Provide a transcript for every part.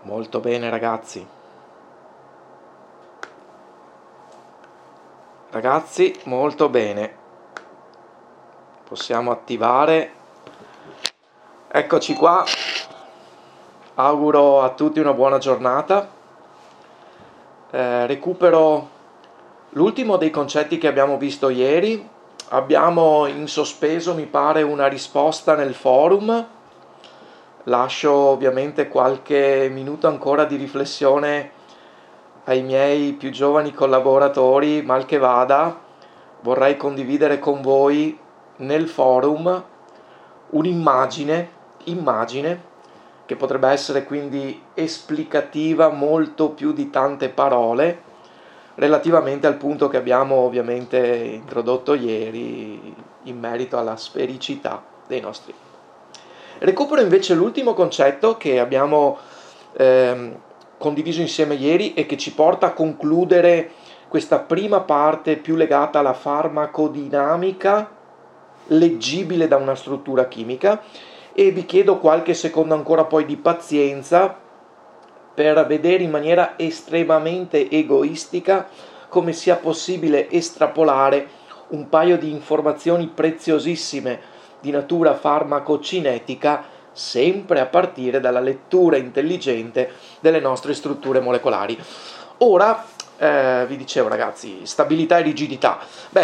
Molto bene ragazzi. Ragazzi, molto bene. Possiamo attivare. Eccoci qua. Auguro a tutti una buona giornata. Recupero l'ultimo dei concetti che abbiamo visto ieri. Abbiamo in sospeso, mi pare, una risposta nel forum. Lascio ovviamente qualche minuto ancora di riflessione ai miei più giovani collaboratori, mal che vada. Vorrei condividere con voi nel forum un'immagine che potrebbe essere quindi esplicativa molto più di tante parole relativamente al punto che abbiamo ovviamente introdotto ieri in merito alla sfericità dei nostri. Recupero invece l'ultimo concetto che abbiamo condiviso insieme ieri e che ci porta a concludere questa prima parte più legata alla farmacodinamica leggibile da una struttura chimica, e vi chiedo qualche secondo ancora poi di pazienza per vedere in maniera estremamente egoistica come sia possibile estrapolare un paio di informazioni preziosissime di natura farmacocinetica sempre a partire dalla lettura intelligente delle nostre strutture molecolari. Ora, vi dicevo ragazzi, stabilità e rigidità.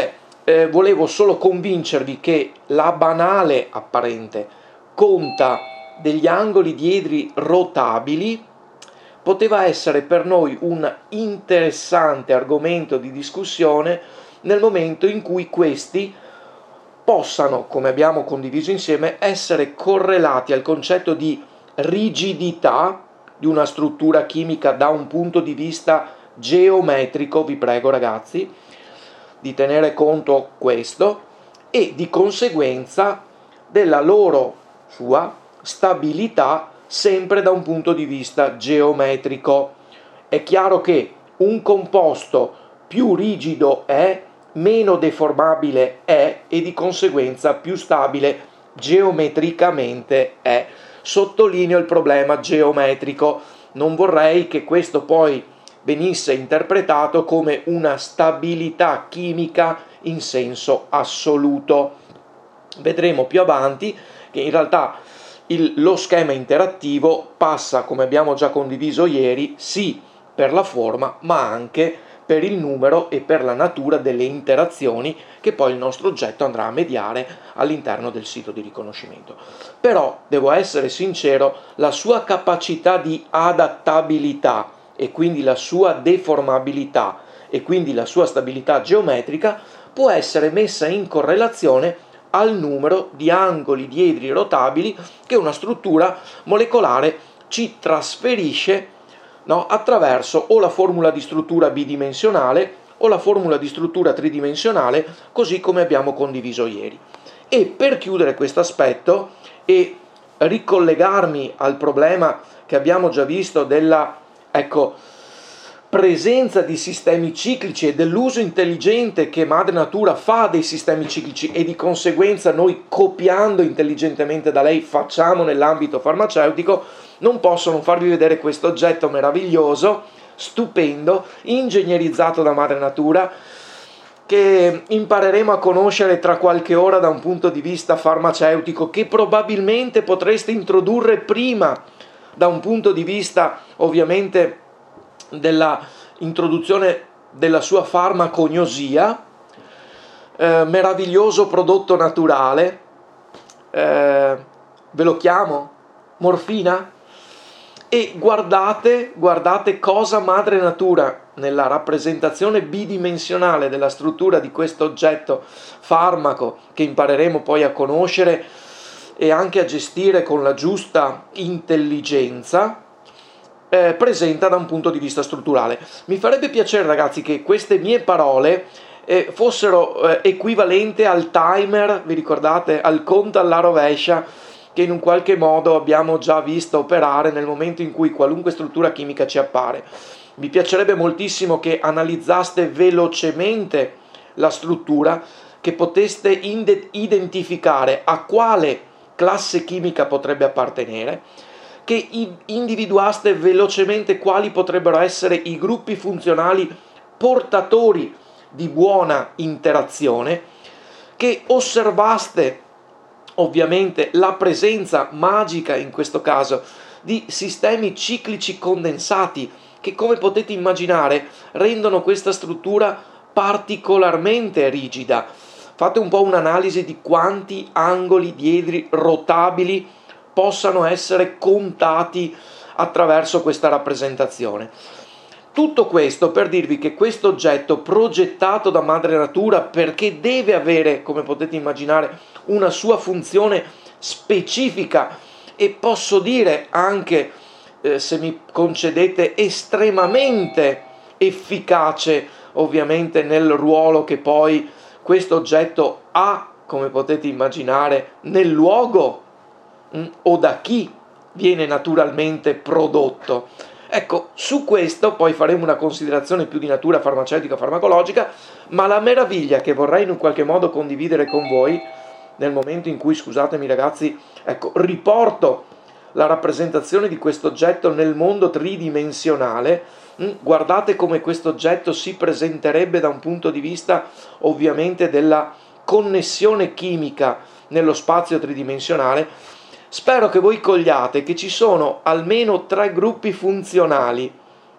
Volevo solo convincervi che la banale apparente conta degli angoli diedri rotabili poteva essere per noi un interessante argomento di discussione nel momento in cui questi possano, come abbiamo condiviso insieme, essere correlati al concetto di rigidità di una struttura chimica da un punto di vista geometrico. Vi prego ragazzi di tenere conto questo, e di conseguenza della loro sua stabilità sempre da un punto di vista geometrico. È chiaro che un composto più rigido è, meno deformabile è e di conseguenza più stabile geometricamente è. Sottolineo il problema geometrico. Non vorrei che questo poi venisse interpretato come una stabilità chimica in senso assoluto. Vedremo più avanti che in realtà lo schema interattivo passa, come abbiamo già condiviso ieri, sì per la forma, ma anche per il numero e per la natura delle interazioni che poi il nostro oggetto andrà a mediare all'interno del sito di riconoscimento. Però, devo essere sincero, la sua capacità di adattabilità e quindi la sua deformabilità e quindi la sua stabilità geometrica può essere messa in correlazione al numero di angoli diedri rotabili che una struttura molecolare ci trasferisce, no, attraverso o la formula di struttura bidimensionale o la formula di struttura tridimensionale, così come abbiamo condiviso ieri. E per chiudere questo aspetto e ricollegarmi al problema che abbiamo già visto della presenza di sistemi ciclici e dell'uso intelligente che madre natura fa dei sistemi ciclici, e di conseguenza noi, copiando intelligentemente da lei, facciamo nell'ambito farmaceutico, non posso non farvi vedere questo oggetto meraviglioso, stupendo, ingegnerizzato da madre natura, che impareremo a conoscere tra qualche ora da un punto di vista farmaceutico, che probabilmente potreste introdurre prima da un punto di vista ovviamente della introduzione della sua farmacognosia. Meraviglioso prodotto naturale, ve lo chiamo morfina. E guardate cosa madre natura, nella rappresentazione bidimensionale della struttura di questo oggetto farmaco, che impareremo poi a conoscere e anche a gestire con la giusta intelligenza, presenta da un punto di vista strutturale. Mi farebbe piacere ragazzi che queste mie parole fossero equivalenti al timer, vi ricordate, al conto alla rovescia, che in un qualche modo abbiamo già visto operare nel momento in cui qualunque struttura chimica ci appare. Mi piacerebbe moltissimo che analizzaste velocemente la struttura, che poteste identificare a quale classe chimica potrebbe appartenere, che individuaste velocemente quali potrebbero essere i gruppi funzionali portatori di buona interazione, che osservaste ovviamente la presenza magica in questo caso di sistemi ciclici condensati che, come potete immaginare, rendono questa struttura particolarmente rigida. Fate un po' un'analisi di quanti angoli diedri rotabili possano essere contati attraverso questa rappresentazione. Tutto questo per dirvi che questo oggetto, progettato da Madre Natura, perché deve avere, come potete immaginare, una sua funzione specifica e posso dire anche, se mi concedete, estremamente efficace ovviamente nel ruolo che poi questo oggetto ha, come potete immaginare, nel luogo o da chi viene naturalmente prodotto. Ecco, su questo poi faremo una considerazione più di natura farmaceutica farmacologica, ma la meraviglia che vorrei in un qualche modo condividere con voi nel momento in cui, scusatemi ragazzi, ecco, riporto la rappresentazione di questo oggetto nel mondo tridimensionale. Guardate come questo oggetto si presenterebbe da un punto di vista ovviamente della connessione chimica nello spazio tridimensionale. Spero che voi cogliate che ci sono almeno 3 gruppi funzionali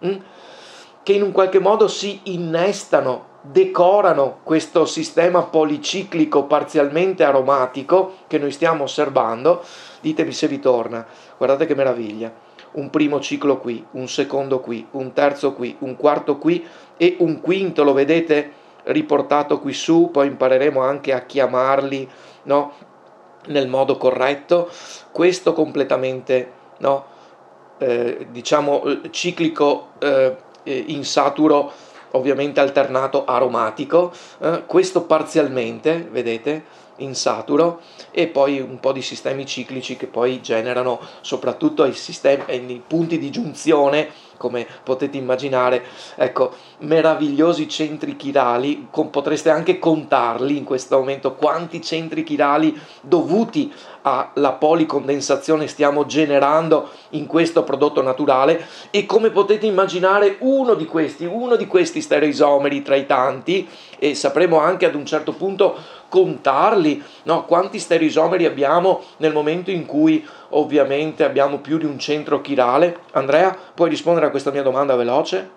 che in un qualche modo si innestano, decorano questo sistema policiclico parzialmente aromatico che noi stiamo osservando. Ditemi se vi torna. Guardate che meraviglia. Un primo ciclo qui, un secondo qui, un terzo qui, un quarto qui e un quinto, lo vedete riportato qui su, poi impareremo anche a chiamarli, no, nel modo corretto. Questo completamente, no, diciamo ciclico insaturo, ovviamente alternato aromatico, questo parzialmente, vedete, insaturo, e poi un po' di sistemi ciclici che poi generano soprattutto ai punti di giunzione, come potete immaginare, ecco, meravigliosi centri chirali. Potreste anche contarli in questo momento quanti centri chirali dovuti alla policondensazione stiamo generando in questo prodotto naturale, e come potete immaginare uno di questi stereoisomeri tra i tanti, e sapremo anche ad un certo punto contarli, no? Quanti stereoisomeri abbiamo nel momento in cui ovviamente abbiamo più di un centro chirale. Andrea, puoi rispondere a questa mia domanda veloce?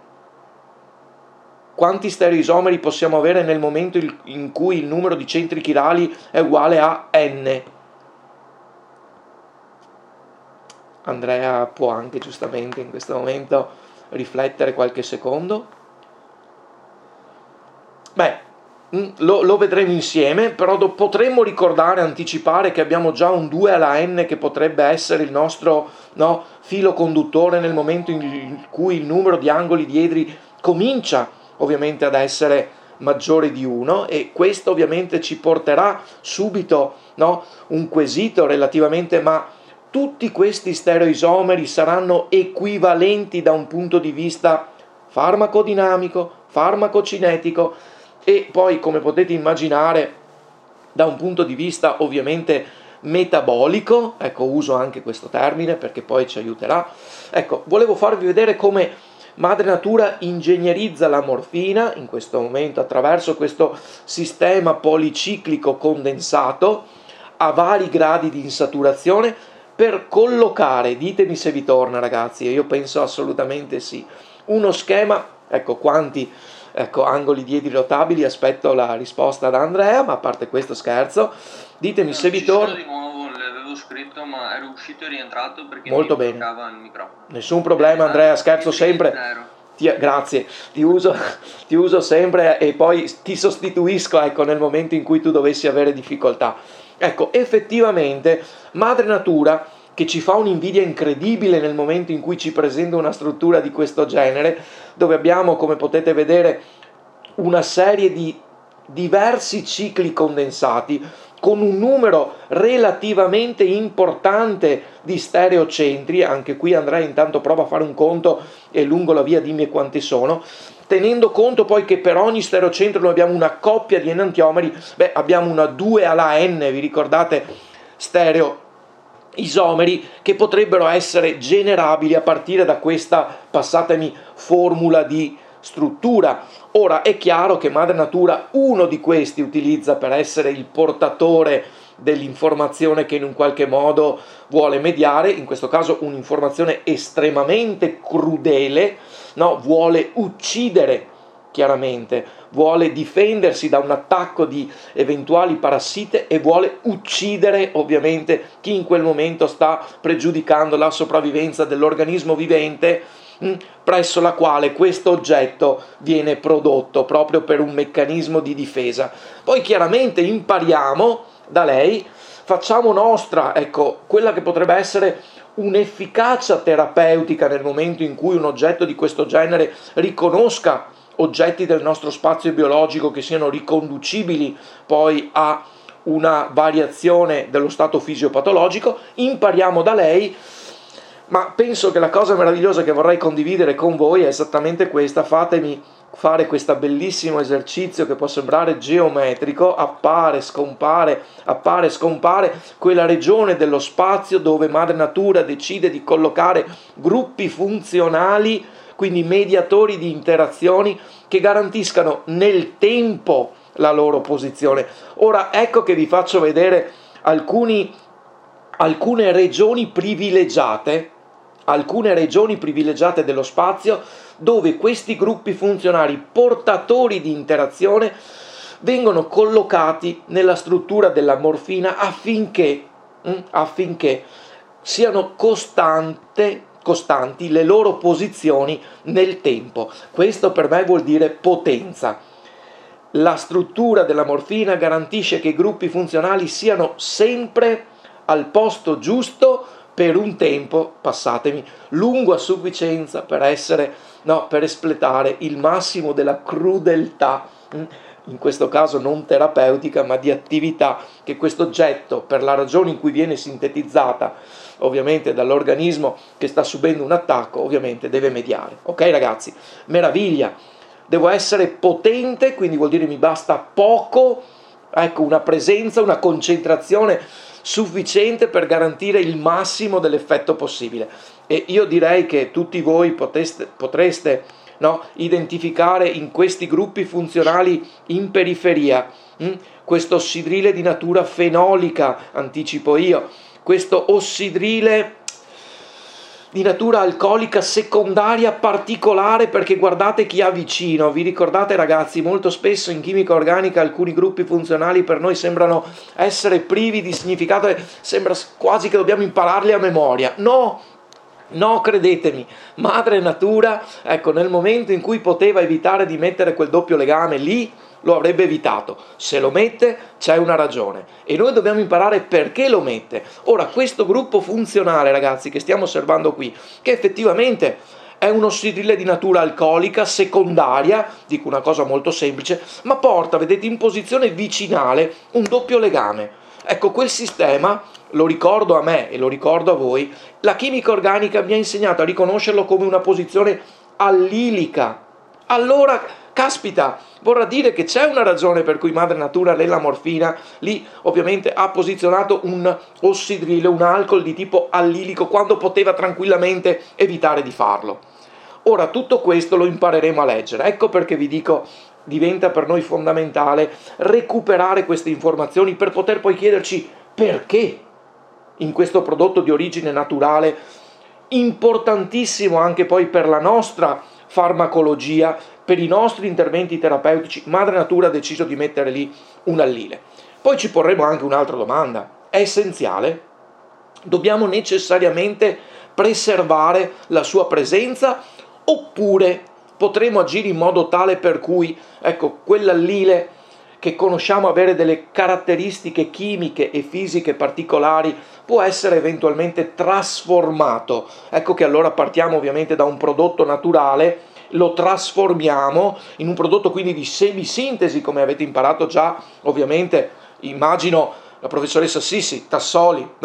Quanti stereoisomeri possiamo avere nel momento in cui il numero di centri chirali è uguale a n? Andrea può anche giustamente in questo momento riflettere qualche secondo. Beh, lo vedremo insieme, però potremmo ricordare, anticipare che abbiamo già un 2 alla n che potrebbe essere il nostro, no, filo conduttore nel momento in cui il numero di angoli diedri comincia ovviamente ad essere maggiore di 1, e questo ovviamente ci porterà subito, no, un quesito relativamente: ma tutti questi stereoisomeri saranno equivalenti da un punto di vista farmacodinamico, farmacocinetico e poi, come potete immaginare, da un punto di vista ovviamente metabolico? Ecco, uso anche questo termine perché poi ci aiuterà. Ecco, volevo farvi vedere come Madre Natura ingegnerizza la morfina in questo momento attraverso questo sistema policiclico condensato a vari gradi di insaturazione per collocare, ditemi se vi torna ragazzi, e io penso assolutamente sì, uno schema, ecco quanti angoli diedri rotabili, aspetto la risposta da Andrea, ma a parte questo scherzo, ditemi se vi torna. Di nuovo l'avevo scritto ma ero uscito e rientrato perché molto mi bene, bloccava il microfono. Nessun problema Andrea, scherzo sempre. Grazie, ti uso sempre e poi ti sostituisco, ecco, nel momento in cui tu dovessi avere difficoltà. Ecco, effettivamente Madre Natura, che ci fa un'invidia incredibile nel momento in cui ci presenta una struttura di questo genere, dove abbiamo, come potete vedere, una serie di diversi cicli condensati con un numero relativamente importante di stereocentri. Anche qui Andrea intanto prova a fare un conto e lungo la via dimmi quanti sono, tenendo conto poi che per ogni stereocentro noi abbiamo una coppia di enantiomeri. Abbiamo una 2 alla n, vi ricordate, stereo isomeri che potrebbero essere generabili a partire da questa, passatemi, formula di struttura. Ora è chiaro che madre natura uno di questi utilizza per essere il portatore dell'informazione che in un qualche modo vuole mediare, in questo caso un'informazione estremamente crudele, no? Vuole uccidere chiaramente, vuole difendersi da un attacco di eventuali parassite e vuole uccidere ovviamente chi in quel momento sta pregiudicando la sopravvivenza dell'organismo vivente presso la quale questo oggetto viene prodotto proprio per un meccanismo di difesa. Poi chiaramente impariamo da lei, facciamo nostra, ecco, quella che potrebbe essere un'efficacia terapeutica nel momento in cui un oggetto di questo genere riconosca oggetti del nostro spazio biologico che siano riconducibili poi a una variazione dello stato fisiopatologico. Impariamo da lei, ma penso che la cosa meravigliosa che vorrei condividere con voi è esattamente questa. Fatemi fare questo bellissimo esercizio che può sembrare geometrico, appare, scompare, quella regione dello spazio dove madre natura decide di collocare gruppi funzionali, quindi mediatori di interazioni che garantiscano nel tempo la loro posizione. Ora ecco che vi faccio vedere alcune regioni privilegiate dello spazio dove questi gruppi funzionali portatori di interazione vengono collocati nella struttura della morfina affinché siano costanti le loro posizioni nel tempo. Questo per me vuol dire potenza. La struttura della morfina garantisce che i gruppi funzionali siano sempre al posto giusto per un tempo, passatemi, lungo a sufficienza per espletare il massimo della crudeltà, in questo caso non terapeutica, ma di attività che questo oggetto, per la ragione in cui viene sintetizzata, ovviamente dall'organismo che sta subendo un attacco, ovviamente deve mediare. Ok ragazzi? Meraviglia! Devo essere potente, quindi vuol dire mi basta poco, ecco, una presenza, una concentrazione sufficiente per garantire il massimo dell'effetto possibile. E io direi che tutti voi potreste identificare in questi gruppi funzionali in periferia questo ossidrile di natura fenolica, anticipo io, questo ossidrile di natura alcolica secondaria particolare, perché guardate chi ha vicino. Vi ricordate ragazzi, molto spesso in chimica organica alcuni gruppi funzionali per noi sembrano essere privi di significato, sembra quasi che dobbiamo impararli a memoria. No, credetemi, madre natura, ecco, nel momento in cui poteva evitare di mettere quel doppio legame lì, lo avrebbe evitato. Se lo mette c'è una ragione e noi dobbiamo imparare perché lo mette. Ora, questo gruppo funzionale, ragazzi, che stiamo osservando qui, che effettivamente è un ossidrile di natura alcolica secondaria, dico una cosa molto semplice, ma porta, vedete, in posizione vicinale un doppio legame. Ecco, quel sistema, lo ricordo a me e lo ricordo a voi, la chimica organica mi ha insegnato a riconoscerlo come una posizione allilica. Allora, caspita, vorrà dire che c'è una ragione per cui madre natura nella morfina lì ovviamente ha posizionato un ossidrile, un alcol di tipo allilico, quando poteva tranquillamente evitare di farlo. Ora tutto questo lo impareremo a leggere. Ecco perché vi dico, diventa per noi fondamentale recuperare queste informazioni per poter poi chiederci perché in questo prodotto di origine naturale, importantissimo anche poi per la nostra farmacologia, per i nostri interventi terapeutici, madre natura ha deciso di mettere lì un allile. Poi ci porremo anche un'altra domanda: è essenziale? Dobbiamo necessariamente preservare la sua presenza oppure potremo agire in modo tale per cui, ecco, quell'allile che conosciamo avere delle caratteristiche chimiche e fisiche particolari può essere eventualmente trasformato? Ecco che allora partiamo ovviamente da un prodotto naturale, lo trasformiamo in un prodotto quindi di semisintesi, come avete imparato già, ovviamente, immagino la professoressa Sissi, Tassoli, no?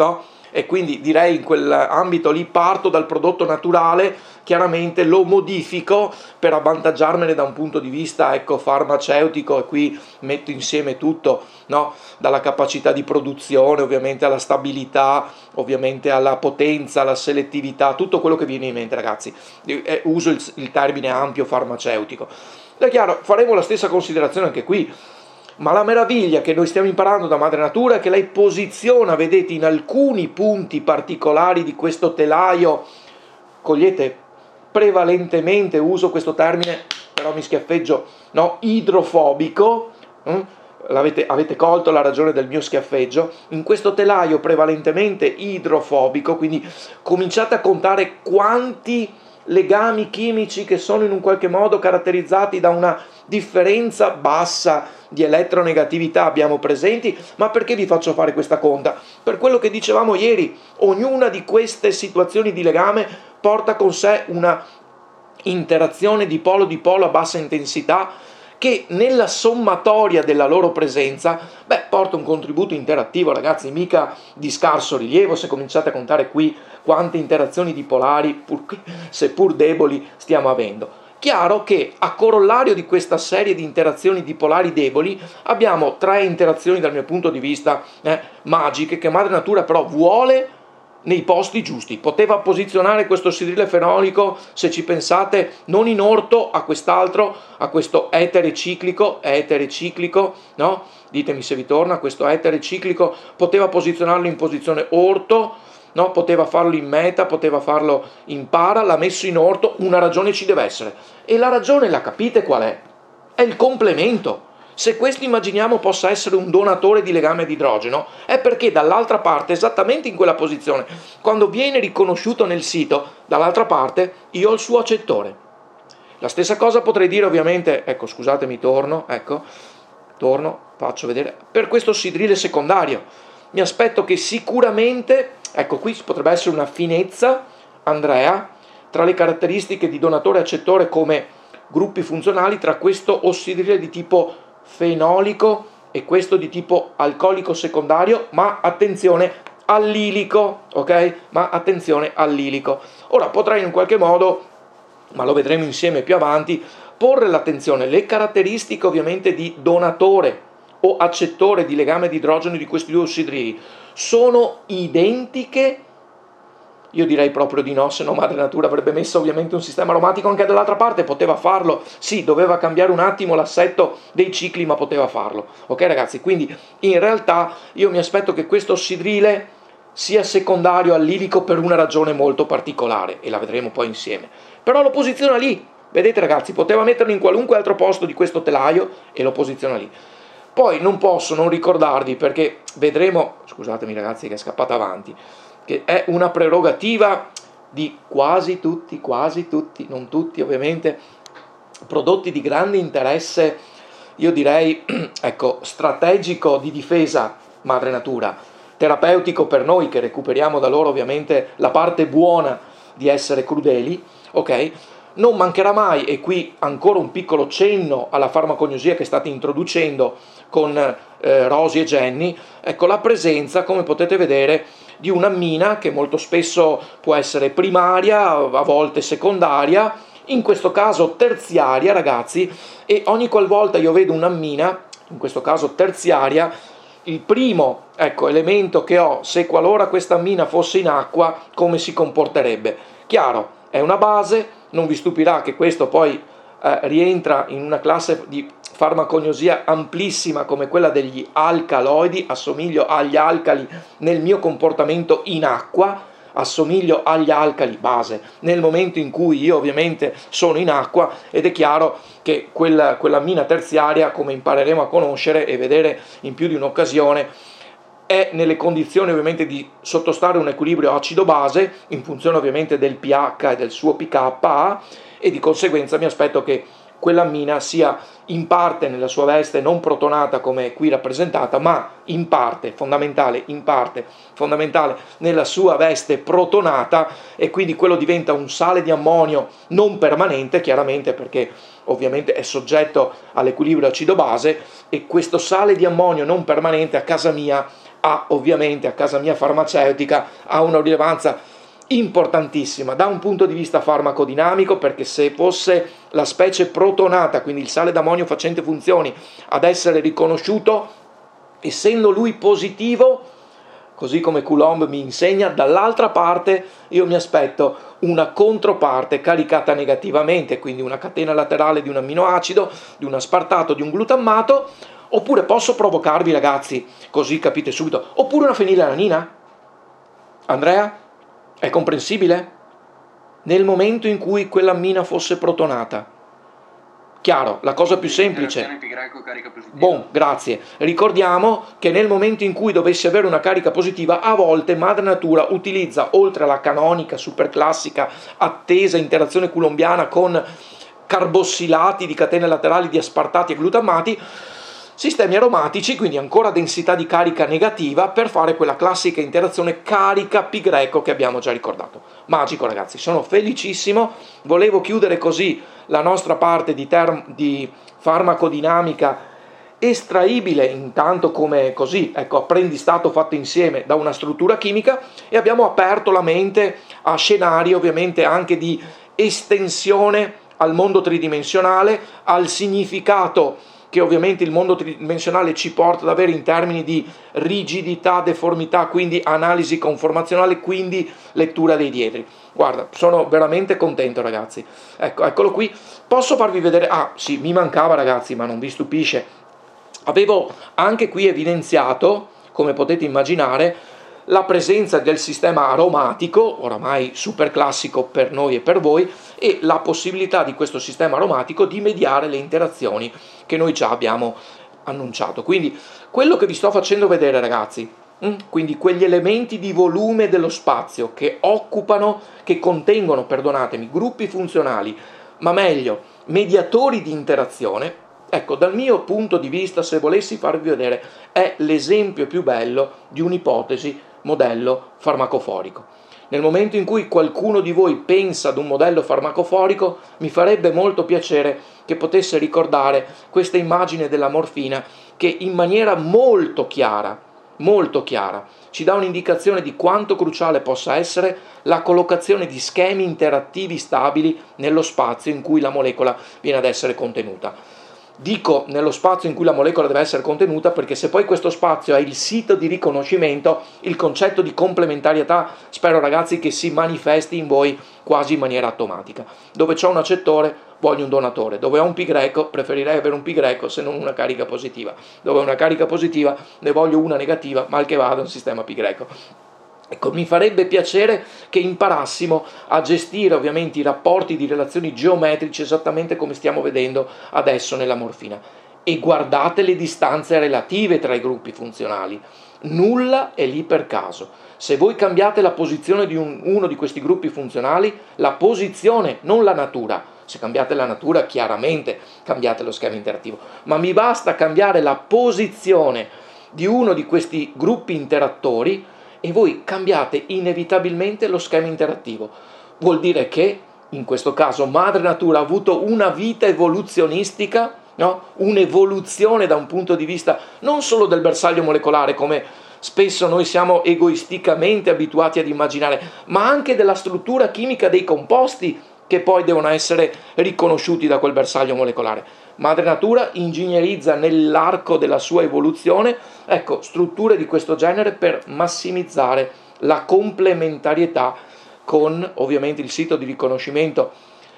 e quindi direi in quell'ambito lì parto dal prodotto naturale, chiaramente lo modifico per avvantaggiarmene da un punto di vista farmaceutico, e qui metto insieme tutto, no? Dalla capacità di produzione ovviamente alla stabilità, ovviamente alla potenza, alla selettività, tutto quello che viene in mente, ragazzi. Uso il termine ampio farmaceutico. È chiaro, faremo la stessa considerazione anche qui. Ma la meraviglia che noi stiamo imparando da Madre Natura è che lei posiziona, vedete, in alcuni punti particolari di questo telaio, cogliete, prevalentemente, uso questo termine, però mi schiaffeggio, no, idrofobico, avete colto la ragione del mio schiaffeggio, in questo telaio prevalentemente idrofobico, quindi cominciate a contare quanti legami chimici che sono in un qualche modo caratterizzati da una differenza bassa di elettronegatività abbiamo presenti. Ma perché vi faccio fare questa conta? Per quello che dicevamo ieri, ognuna di queste situazioni di legame porta con sé una interazione di polo a bassa intensità che nella sommatoria della loro presenza, porta un contributo interattivo, ragazzi, mica di scarso rilievo se cominciate a contare qui quante interazioni dipolari, seppur deboli, stiamo avendo. Chiaro che a corollario di questa serie di interazioni dipolari deboli abbiamo 3 interazioni dal mio punto di vista magiche, che Madre Natura però vuole nei posti giusti. Poteva posizionare questo sidrile fenolico, se ci pensate, non in orto a quest'altro, a questo etere ciclico, no? Ditemi se vi torna, questo etere ciclico, poteva posizionarlo in posizione orto, no? Poteva farlo in meta, poteva farlo in para, l'ha messo in orto, una ragione ci deve essere. E la ragione la capite qual è? È il complemento. Se questo immaginiamo possa essere un donatore di legame di idrogeno, è perché dall'altra parte, esattamente in quella posizione, quando viene riconosciuto nel sito, dall'altra parte io ho il suo accettore. La stessa cosa potrei dire ovviamente, scusatemi, torno, faccio vedere, per questo sidrile secondario. Mi aspetto che sicuramente, qui potrebbe essere una finezza, Andrea, tra le caratteristiche di donatore e accettore come gruppi funzionali, tra questo ossidrile di tipo fenolico e questo di tipo alcolico secondario, ma attenzione allilico, ok? Ma attenzione allilico. Ora potrei in qualche modo, ma lo vedremo insieme più avanti, porre l'attenzione, le caratteristiche ovviamente di donatore o accettore di legame di idrogeno di questi due ossidrili sono identiche? Io direi proprio di no, se no Madre Natura avrebbe messo ovviamente un sistema aromatico anche dall'altra parte, poteva farlo, sì, doveva cambiare un attimo l'assetto dei cicli, ma poteva farlo, ok ragazzi? Quindi in realtà io mi aspetto che questo ossidrile sia secondario al lilico per una ragione molto particolare, e la vedremo poi insieme, però lo posiziona lì, vedete ragazzi, poteva metterlo in qualunque altro posto di questo telaio e lo posiziona lì. Poi non posso non ricordarvi, perché vedremo, scusatemi ragazzi che è scappata avanti, che è una prerogativa di quasi tutti, non tutti ovviamente, prodotti di grande interesse, io direi, strategico di difesa Madre Natura, terapeutico per noi che recuperiamo da loro ovviamente la parte buona di essere crudeli, ok? Non mancherà mai, e qui ancora un piccolo cenno alla farmacognosia che state introducendo con Rosy e Jenny, la presenza, come potete vedere, di un'ammina che molto spesso può essere primaria, a volte secondaria, in questo caso terziaria, ragazzi, e ogni qualvolta io vedo un'ammina, in questo caso terziaria, il primo elemento che ho, se qualora questa ammina fosse in acqua, come si comporterebbe. Chiaro, è una base, non vi stupirà che questo poi rientra in una classe di farmacognosia amplissima come quella degli alcaloidi, assomiglio agli alcali nel mio comportamento in acqua, assomiglio agli alcali base nel momento in cui io ovviamente sono in acqua, ed è chiaro che quell'ammina terziaria, come impareremo a conoscere e vedere in più di un'occasione, è nelle condizioni ovviamente di sottostare a un equilibrio acido-base in funzione ovviamente del pH e del suo pKa, e di conseguenza mi aspetto che quell'ammina sia in parte nella sua veste non protonata come qui rappresentata, ma in parte fondamentale nella sua veste protonata, e quindi quello diventa un sale di ammonio non permanente, chiaramente perché ovviamente è soggetto all'equilibrio acido-base, e questo sale di ammonio non permanente a casa mia ovviamente a casa mia farmaceutica ha una rilevanza importantissima da un punto di vista farmacodinamico, perché se fosse la specie protonata, quindi il sale d'ammonio facente funzioni, ad essere riconosciuto, essendo lui positivo, così come Coulomb mi insegna, dall'altra parte io mi aspetto una controparte caricata negativamente, quindi una catena laterale di un amminoacido, di un aspartato, di un glutammato, oppure posso provocarvi, ragazzi, così capite subito, oppure una fenilalanina? Andrea? È comprensibile? Nel momento in cui quell'ammina fosse protonata. Chiaro, la cosa più semplice. Grazie. Ricordiamo che nel momento in cui dovessi avere una carica positiva, a volte madre natura utilizza, oltre alla canonica, superclassica, attesa interazione coulombiana con carbossilati di catene laterali di aspartati e glutammati, sistemi aromatici, quindi ancora densità di carica negativa, per fare quella classica interazione carica pi greco che abbiamo già ricordato. Magico, ragazzi, sono felicissimo. Volevo chiudere così la nostra parte di farmacodinamica estraibile intanto come così, ecco, apprendistato fatto insieme da una struttura chimica, e abbiamo aperto la mente a scenari ovviamente anche di estensione al mondo tridimensionale, al significato che ovviamente il mondo tridimensionale ci porta ad avere in termini di rigidità, deformità, quindi analisi conformazionale, quindi lettura dei diedri. Guarda, sono veramente contento, ragazzi. Ecco, eccolo qui. Posso farvi vedere? Ah, sì, mi mancava, ragazzi, ma non vi stupisce. Avevo anche qui evidenziato, come potete immaginare, la presenza del sistema aromatico, oramai super classico per noi e per voi, e la possibilità di questo sistema aromatico di mediare le interazioni che noi già abbiamo annunciato. Quindi quello che vi sto facendo vedere, ragazzi, quindi quegli elementi di volume dello spazio che occupano, che contengono, perdonatemi, gruppi funzionali, ma meglio, mediatori di interazione. Ecco, dal mio punto di vista, se volessi farvi vedere, è l'esempio più bello di un'ipotesi modello farmacoforico. Nel momento in cui qualcuno di voi pensa ad un modello farmacoforico, mi farebbe molto piacere che potesse ricordare questa immagine della morfina, che in maniera molto chiara, ci dà un'indicazione di quanto cruciale possa essere la collocazione di schemi interattivi stabili nello spazio in cui la molecola viene ad essere contenuta. Dico nello spazio in cui la molecola deve essere contenuta perché se poi questo spazio è il sito di riconoscimento, il concetto di complementarietà spero, ragazzi, che si manifesti in voi quasi in maniera automatica. Dove c'è un accettore voglio un donatore, dove ho un pi greco preferirei avere un pi greco se non una carica positiva, dove ho una carica positiva ne voglio una negativa, mal che vada un sistema pi greco. Ecco, mi farebbe piacere che imparassimo a gestire ovviamente i rapporti di relazioni geometrici esattamente come stiamo vedendo adesso nella morfina. E guardate le distanze relative tra i gruppi funzionali. Nulla è lì per caso. Se voi cambiate la posizione di uno di questi gruppi funzionali, la posizione, non la natura. Se cambiate la natura, chiaramente cambiate lo schema interattivo. Ma mi basta cambiare la posizione di uno di questi gruppi interattori e voi cambiate inevitabilmente lo schema interattivo. Vuol dire che, in questo caso, madre natura ha avuto una vita evoluzionistica, no? Un'evoluzione da un punto di vista non solo del bersaglio molecolare, come spesso noi siamo egoisticamente abituati ad immaginare, ma anche della struttura chimica dei composti che poi devono essere riconosciuti da quel bersaglio molecolare. Madre natura ingegnerizza nell'arco della sua evoluzione, ecco, strutture di questo genere per massimizzare la complementarietà con ovviamente il sito di riconoscimento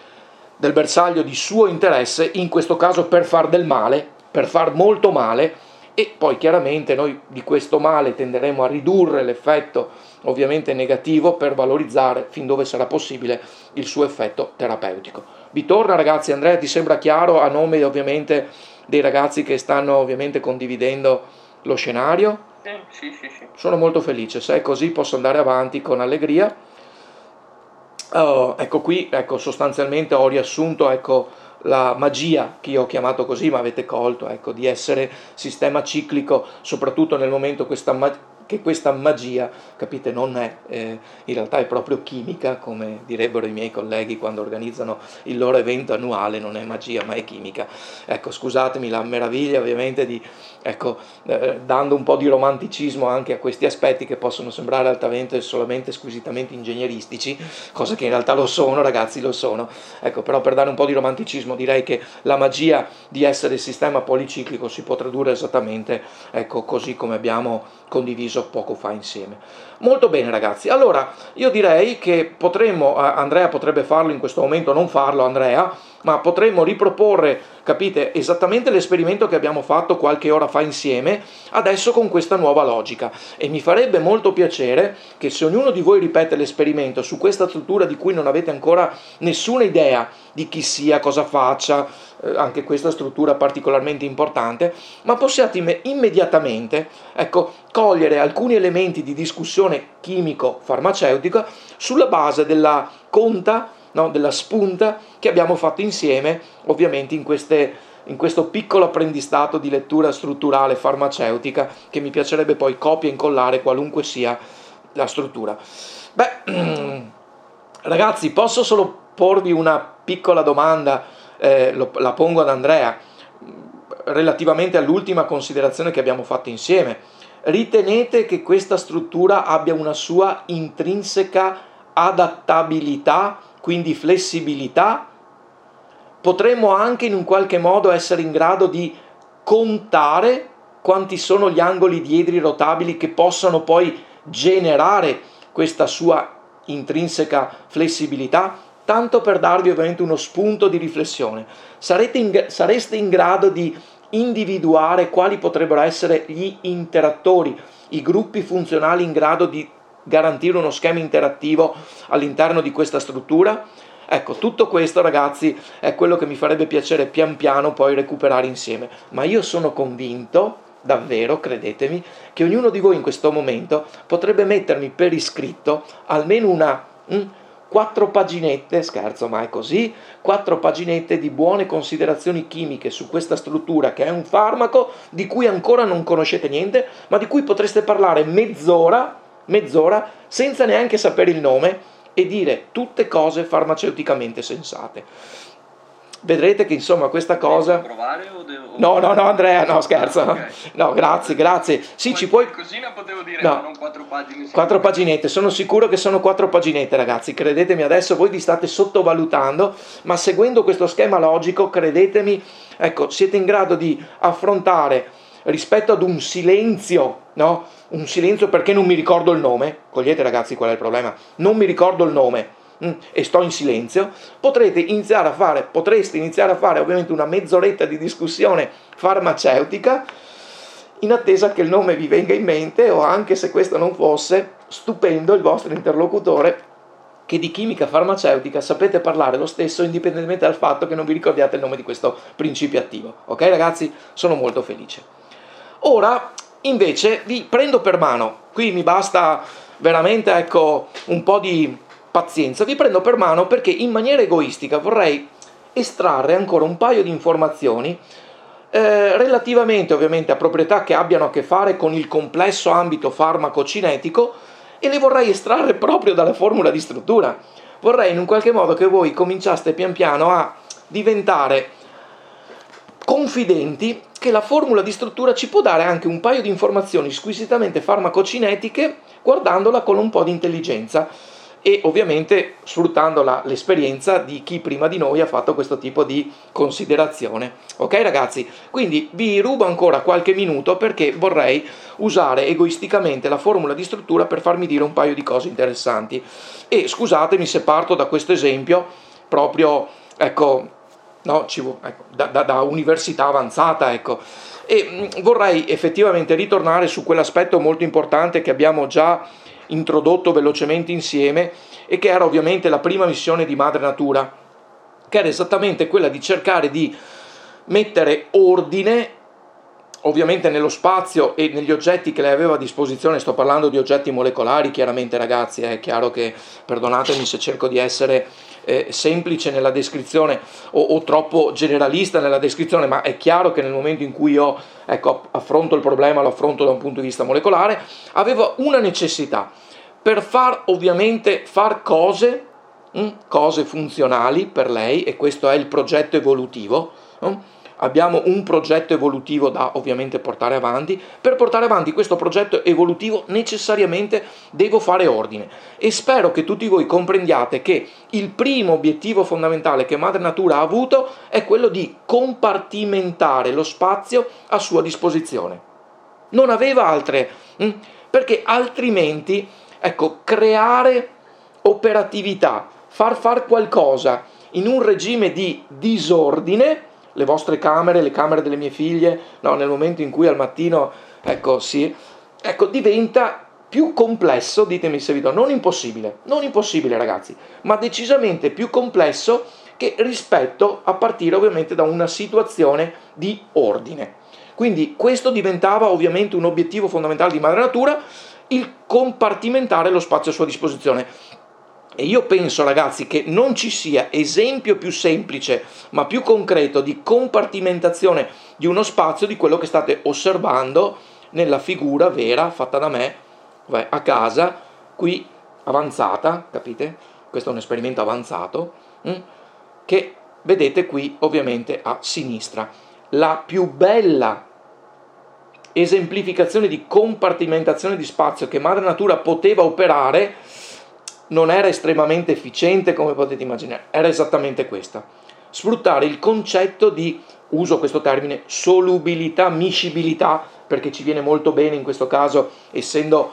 del bersaglio di suo interesse, in questo caso per far del male, per far molto male, e poi chiaramente noi di questo male tenderemo a ridurre l'effetto ovviamente negativo per valorizzare fin dove sarà possibile il suo effetto terapeutico. Vi torna, ragazzi? Andrea, ti sembra chiaro, a nome ovviamente dei ragazzi che stanno ovviamente condividendo lo scenario? Sì. Sono molto felice, se è così posso andare avanti con allegria. Ecco qui, ecco, sostanzialmente ho riassunto, ecco, la magia che io ho chiamato così, ma avete colto, ecco, di essere sistema ciclico, soprattutto nel momento questa che questa magia, capite, non è, in realtà è proprio chimica, come direbbero i miei colleghi quando organizzano il loro evento annuale, non è magia ma è chimica. Ecco, scusatemi la meraviglia ovviamente di, ecco, dando un po' di romanticismo anche a questi aspetti che possono sembrare altamente solamente squisitamente ingegneristici, cosa che in realtà lo sono, ragazzi, lo sono. Ecco, però per dare un po' di romanticismo direi che la magia di essere il sistema policiclico si può tradurre esattamente, ecco, così come abbiamo condiviso poco fa insieme. Molto bene, ragazzi, allora io direi che potremmo, Andrea potrebbe farlo in questo momento, non farlo Andrea, ma potremmo riproporre, capite, esattamente l'esperimento che abbiamo fatto qualche ora fa insieme, adesso con questa nuova logica. E mi farebbe molto piacere che se ognuno di voi ripete l'esperimento su questa struttura di cui non avete ancora nessuna idea di chi sia, cosa faccia, anche questa struttura particolarmente importante, ma possiate immediatamente, ecco, cogliere alcuni elementi di discussione chimico-farmaceutica sulla base della conta, no, della spunta che abbiamo fatto insieme, ovviamente in questo piccolo apprendistato di lettura strutturale farmaceutica, che mi piacerebbe poi copia e incollare qualunque sia la struttura. Beh, ragazzi, posso solo porvi una piccola domanda, la pongo ad Andrea, relativamente all'ultima considerazione che abbiamo fatto insieme. Ritenete che questa struttura abbia una sua intrinseca adattabilità, quindi flessibilità? Potremmo anche in un qualche modo essere in grado di contare quanti sono gli angoli diedri rotabili che possano poi generare questa sua intrinseca flessibilità? Tanto per darvi ovviamente uno spunto di riflessione. Sareste in grado di individuare quali potrebbero essere gli interattori, i gruppi funzionali in grado di garantire uno schema interattivo all'interno di questa struttura? Ecco, tutto questo, ragazzi, è quello che mi farebbe piacere pian piano poi recuperare insieme. Ma io sono convinto, davvero, credetemi, che ognuno di voi in questo momento potrebbe mettermi per iscritto almeno una 4 paginette, scherzo, ma è così, 4 paginette di buone considerazioni chimiche su questa struttura che è un farmaco di cui ancora non conoscete niente, ma di cui potreste parlare mezz'ora senza neanche sapere il nome e dire tutte cose farmaceuticamente sensate. Vedrete che insomma questa cosa... Devo provare o devo... No, Andrea, no, scherzo. Okay. No, grazie. Sì, ci puoi... Cosina potevo dire, no, ma non 4 pagine. 4 paginette, sono sicuro che sono 4 paginette, ragazzi, credetemi, adesso voi vi state sottovalutando, ma seguendo questo schema logico, credetemi, ecco, siete in grado di affrontare rispetto ad un silenzio, no? Un silenzio perché non mi ricordo il nome, cogliete ragazzi qual è il problema? Non mi ricordo il nome e sto in silenzio, potreste iniziare a fare ovviamente una mezz'oretta di discussione farmaceutica in attesa che il nome vi venga in mente, o anche se questo non fosse, stupendo il vostro interlocutore che di chimica farmaceutica sapete parlare lo stesso indipendentemente dal fatto che non vi ricordiate il nome di questo principio attivo. Ok ragazzi? Sono molto felice. Ora invece vi prendo per mano, qui mi basta veramente, ecco, un po' di pazienza, vi prendo per mano perché in maniera egoistica vorrei estrarre ancora un paio di informazioni relativamente ovviamente a proprietà che abbiano a che fare con il complesso ambito farmacocinetico, e le vorrei estrarre proprio dalla formula di struttura. Vorrei in un qualche modo che voi cominciaste pian piano a diventare confidenti che la formula di struttura ci può dare anche un paio di informazioni squisitamente farmacocinetiche guardandola con un po' di intelligenza e ovviamente sfruttando l'esperienza di chi prima di noi ha fatto questo tipo di considerazione. Ok ragazzi? Quindi vi rubo ancora qualche minuto perché vorrei usare egoisticamente la formula di struttura per farmi dire un paio di cose interessanti. E scusatemi se parto da questo esempio proprio, ecco, no, da università avanzata, ecco. E vorrei effettivamente ritornare su quell'aspetto molto importante che abbiamo già introdotto velocemente insieme e che era ovviamente la prima missione di Madre Natura, che era esattamente quella di cercare di mettere ordine ovviamente nello spazio e negli oggetti che lei aveva a disposizione. Sto parlando di oggetti molecolari chiaramente ragazzi, è chiaro che, perdonatemi se cerco di essere semplice nella descrizione o troppo generalista nella descrizione, ma è chiaro che nel momento in cui io affronto il problema, lo affronto da un punto di vista molecolare, aveva una necessità per far cose funzionali per lei, e questo è il progetto evolutivo. Abbiamo un progetto evolutivo da ovviamente portare avanti. Per portare avanti questo progetto evolutivo necessariamente devo fare ordine, e spero che tutti voi comprendiate che il primo obiettivo fondamentale che Madre Natura ha avuto è quello di compartimentare lo spazio a sua disposizione. Non aveva altre, perché altrimenti, creare operatività, far qualcosa in un regime di disordine, le vostre camere, le camere delle mie figlie, nel momento in cui al mattino, diventa più complesso, ditemi se vi do, non impossibile ragazzi, ma decisamente più complesso che rispetto a partire ovviamente da una situazione di ordine. Quindi questo diventava ovviamente un obiettivo fondamentale di Madre Natura, il compartimentare lo spazio a sua disposizione. E io penso, ragazzi, che non ci sia esempio più semplice ma più concreto di compartimentazione di uno spazio di quello che state osservando nella figura vera fatta da me a casa, qui avanzata, capite? Questo è un esperimento avanzato, che vedete qui ovviamente a sinistra. La più bella esemplificazione di compartimentazione di spazio che Madre Natura poteva operare non era estremamente efficiente, come potete immaginare, era esattamente questa: sfruttare il concetto di, uso questo termine, solubilità, miscibilità, perché ci viene molto bene in questo caso, essendo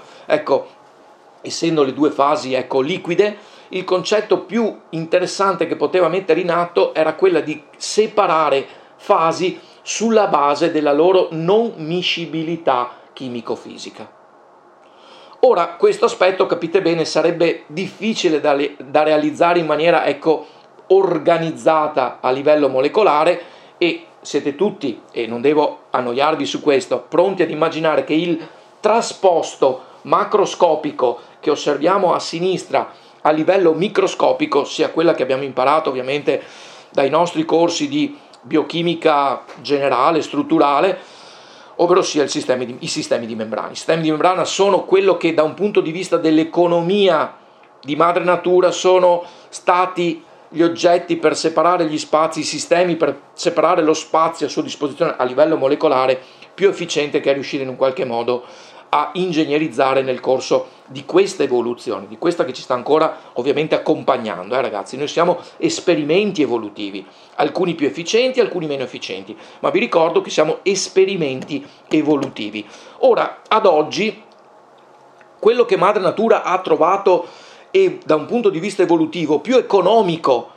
le due fasi liquide. Il concetto più interessante che poteva mettere in atto era quella di separare fasi sulla base della loro non miscibilità chimico-fisica. Ora, questo aspetto, capite bene, sarebbe difficile da realizzare in maniera organizzata a livello molecolare, e siete tutti, e non devo annoiarvi su questo, pronti ad immaginare che il trasposto macroscopico che osserviamo a sinistra a livello microscopico sia quella che abbiamo imparato ovviamente dai nostri corsi di biochimica generale, strutturale, ovvero sia i sistemi di membrana. I sistemi di membrana sono quello che da un punto di vista dell'economia di Madre Natura sono stati gli oggetti per separare gli spazi, i sistemi per separare lo spazio a sua disposizione a livello molecolare più efficiente che è riuscito in un qualche modo a ingegnerizzare nel corso di questa evoluzione, di questa che ci sta ancora ovviamente accompagnando, ragazzi. Noi siamo esperimenti evolutivi, alcuni più efficienti, alcuni meno efficienti, ma vi ricordo che siamo esperimenti evolutivi. Ora, ad oggi, quello che Madre Natura ha trovato e da un punto di vista evolutivo più economico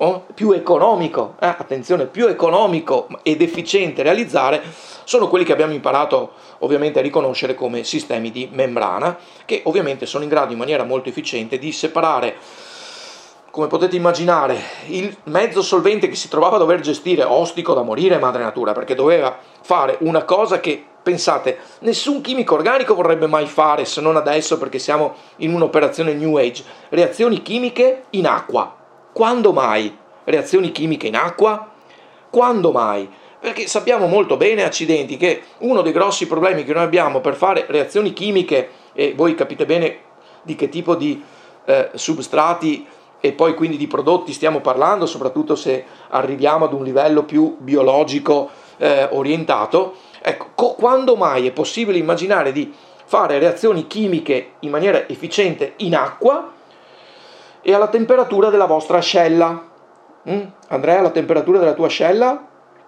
ed efficiente realizzare sono quelli che abbiamo imparato ovviamente a riconoscere come sistemi di membrana, che ovviamente sono in grado in maniera molto efficiente di separare, come potete immaginare, il mezzo solvente che si trovava a dover gestire, ostico da morire Madre Natura, perché doveva fare una cosa che, pensate, nessun chimico organico vorrebbe mai fare, se non adesso perché siamo in un'operazione New Age: reazioni chimiche in acqua. Quando mai reazioni chimiche in acqua? Quando mai? Perché sappiamo molto bene, accidenti, che uno dei grossi problemi che noi abbiamo per fare reazioni chimiche, e voi capite bene di che tipo di substrati e poi quindi di prodotti stiamo parlando, soprattutto se arriviamo ad un livello più biologico orientato. Ecco, quando mai è possibile immaginare di fare reazioni chimiche in maniera efficiente in acqua e alla temperatura della vostra ascella? Andrea, la temperatura della tua ascella?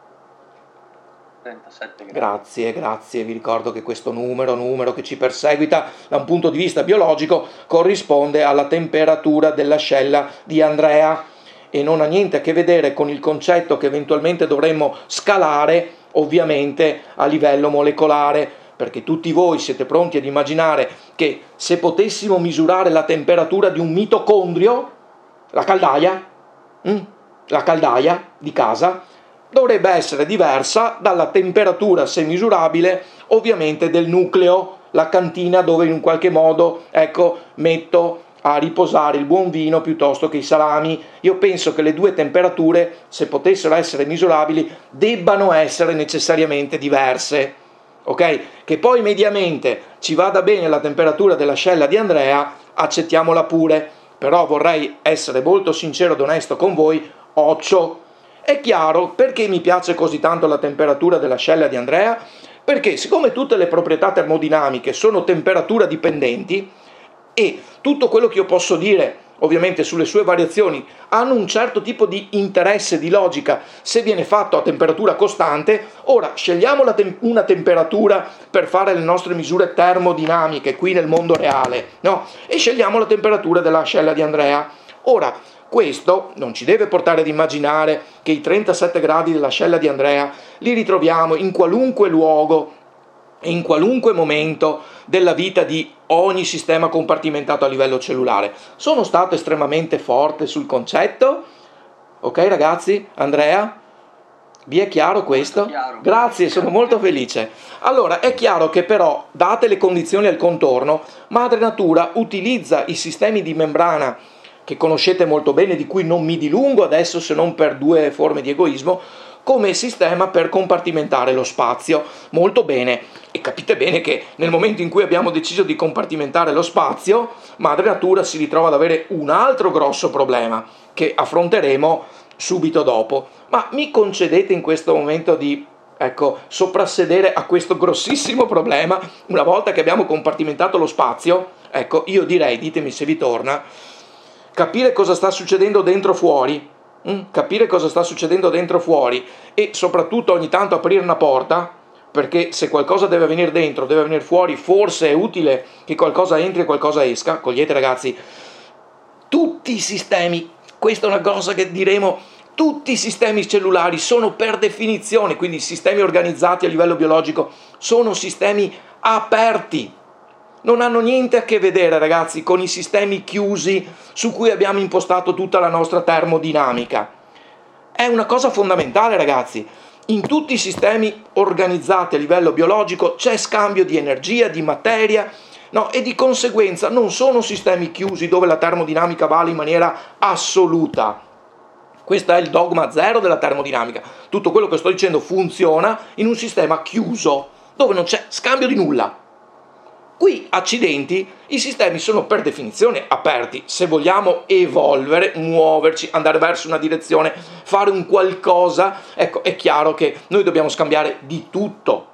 37 gradi. Grazie, vi ricordo che questo numero che ci perseguita da un punto di vista biologico corrisponde alla temperatura dell'ascella di Andrea e non ha niente a che vedere con il concetto che eventualmente dovremmo scalare ovviamente a livello molecolare, perché tutti voi siete pronti ad immaginare che se potessimo misurare la temperatura di un mitocondrio, la caldaia di casa, dovrebbe essere diversa dalla temperatura, se misurabile, ovviamente del nucleo, la cantina dove in un qualche modo metto a riposare il buon vino piuttosto che i salami. Io penso che le due temperature, se potessero essere misurabili, debbano essere necessariamente diverse, ok? Che poi mediamente ci vada bene la temperatura dell'ascella di Andrea, accettiamola pure, però vorrei essere molto sincero ed onesto con voi, occhio. È chiaro perché mi piace così tanto la temperatura dell'ascella di Andrea? Perché siccome tutte le proprietà termodinamiche sono temperatura dipendenti e tutto quello che io posso dire ovviamente sulle sue variazioni hanno un certo tipo di interesse, di logica, se viene fatto a temperatura costante, ora scegliamo una temperatura per fare le nostre misure termodinamiche qui nel mondo reale, no? E scegliamo la temperatura dell'ascella di Andrea. Ora, questo non ci deve portare ad immaginare che i 37 gradi dell'ascella di Andrea li ritroviamo in qualunque luogo, in qualunque momento della vita di ogni sistema compartimentato a livello cellulare. Sono stato estremamente forte sul concetto? Ok ragazzi? Andrea? Vi è chiaro questo? Chiaro. Grazie, sono molto felice. Allora, è chiaro che però, date le condizioni al contorno, Madre Natura utilizza i sistemi di membrana che conoscete molto bene, di cui non mi dilungo adesso se non per due forme di egoismo, come sistema per compartimentare lo spazio. Molto bene, e capite bene che nel momento in cui abbiamo deciso di compartimentare lo spazio, Madre Natura si ritrova ad avere un altro grosso problema che affronteremo subito dopo. Ma mi concedete in questo momento di soprassedere a questo grossissimo problema? Una volta che abbiamo compartimentato lo spazio, io direi, ditemi se vi torna, capire cosa sta succedendo dentro fuori, capire cosa sta succedendo dentro fuori e soprattutto ogni tanto aprire una porta, perché se qualcosa deve venire dentro, deve venire fuori, forse è utile che qualcosa entri e qualcosa esca. Cogliete ragazzi, tutti i sistemi, questa è una cosa che diremo, tutti i sistemi cellulari sono per definizione, quindi i sistemi organizzati a livello biologico, sono sistemi aperti. Non hanno niente a che vedere, ragazzi, con i sistemi chiusi su cui abbiamo impostato tutta la nostra termodinamica. È una cosa fondamentale, ragazzi. In tutti i sistemi organizzati a livello biologico c'è scambio di energia, di materia, no? E di conseguenza non sono sistemi chiusi dove la termodinamica vale in maniera assoluta. Questo è il dogma zero della termodinamica. Tutto quello che sto dicendo funziona in un sistema chiuso, dove non c'è scambio di nulla. Qui, accidenti, i sistemi sono per definizione aperti. Se vogliamo evolvere, muoverci, andare verso una direzione, fare un qualcosa, è chiaro che noi dobbiamo scambiare di tutto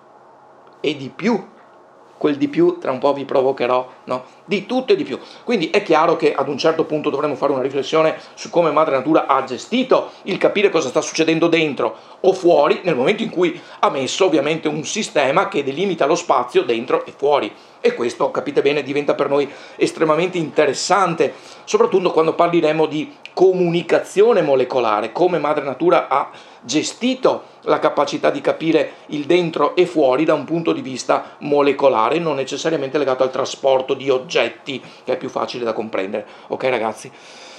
e di più. Quel di più tra un po' vi provocherò, no? Di tutto e di più. Quindi è chiaro che ad un certo punto dovremo fare una riflessione su come Madre Natura ha gestito il capire cosa sta succedendo dentro o fuori, nel momento in cui ha messo ovviamente un sistema che delimita lo spazio dentro e fuori. E questo, capite bene, diventa per noi estremamente interessante, soprattutto quando parleremo di comunicazione molecolare, come Madre Natura ha gestito la capacità di capire il dentro e fuori da un punto di vista molecolare, non necessariamente legato al trasporto di oggetti, che è più facile da comprendere. Ok ragazzi?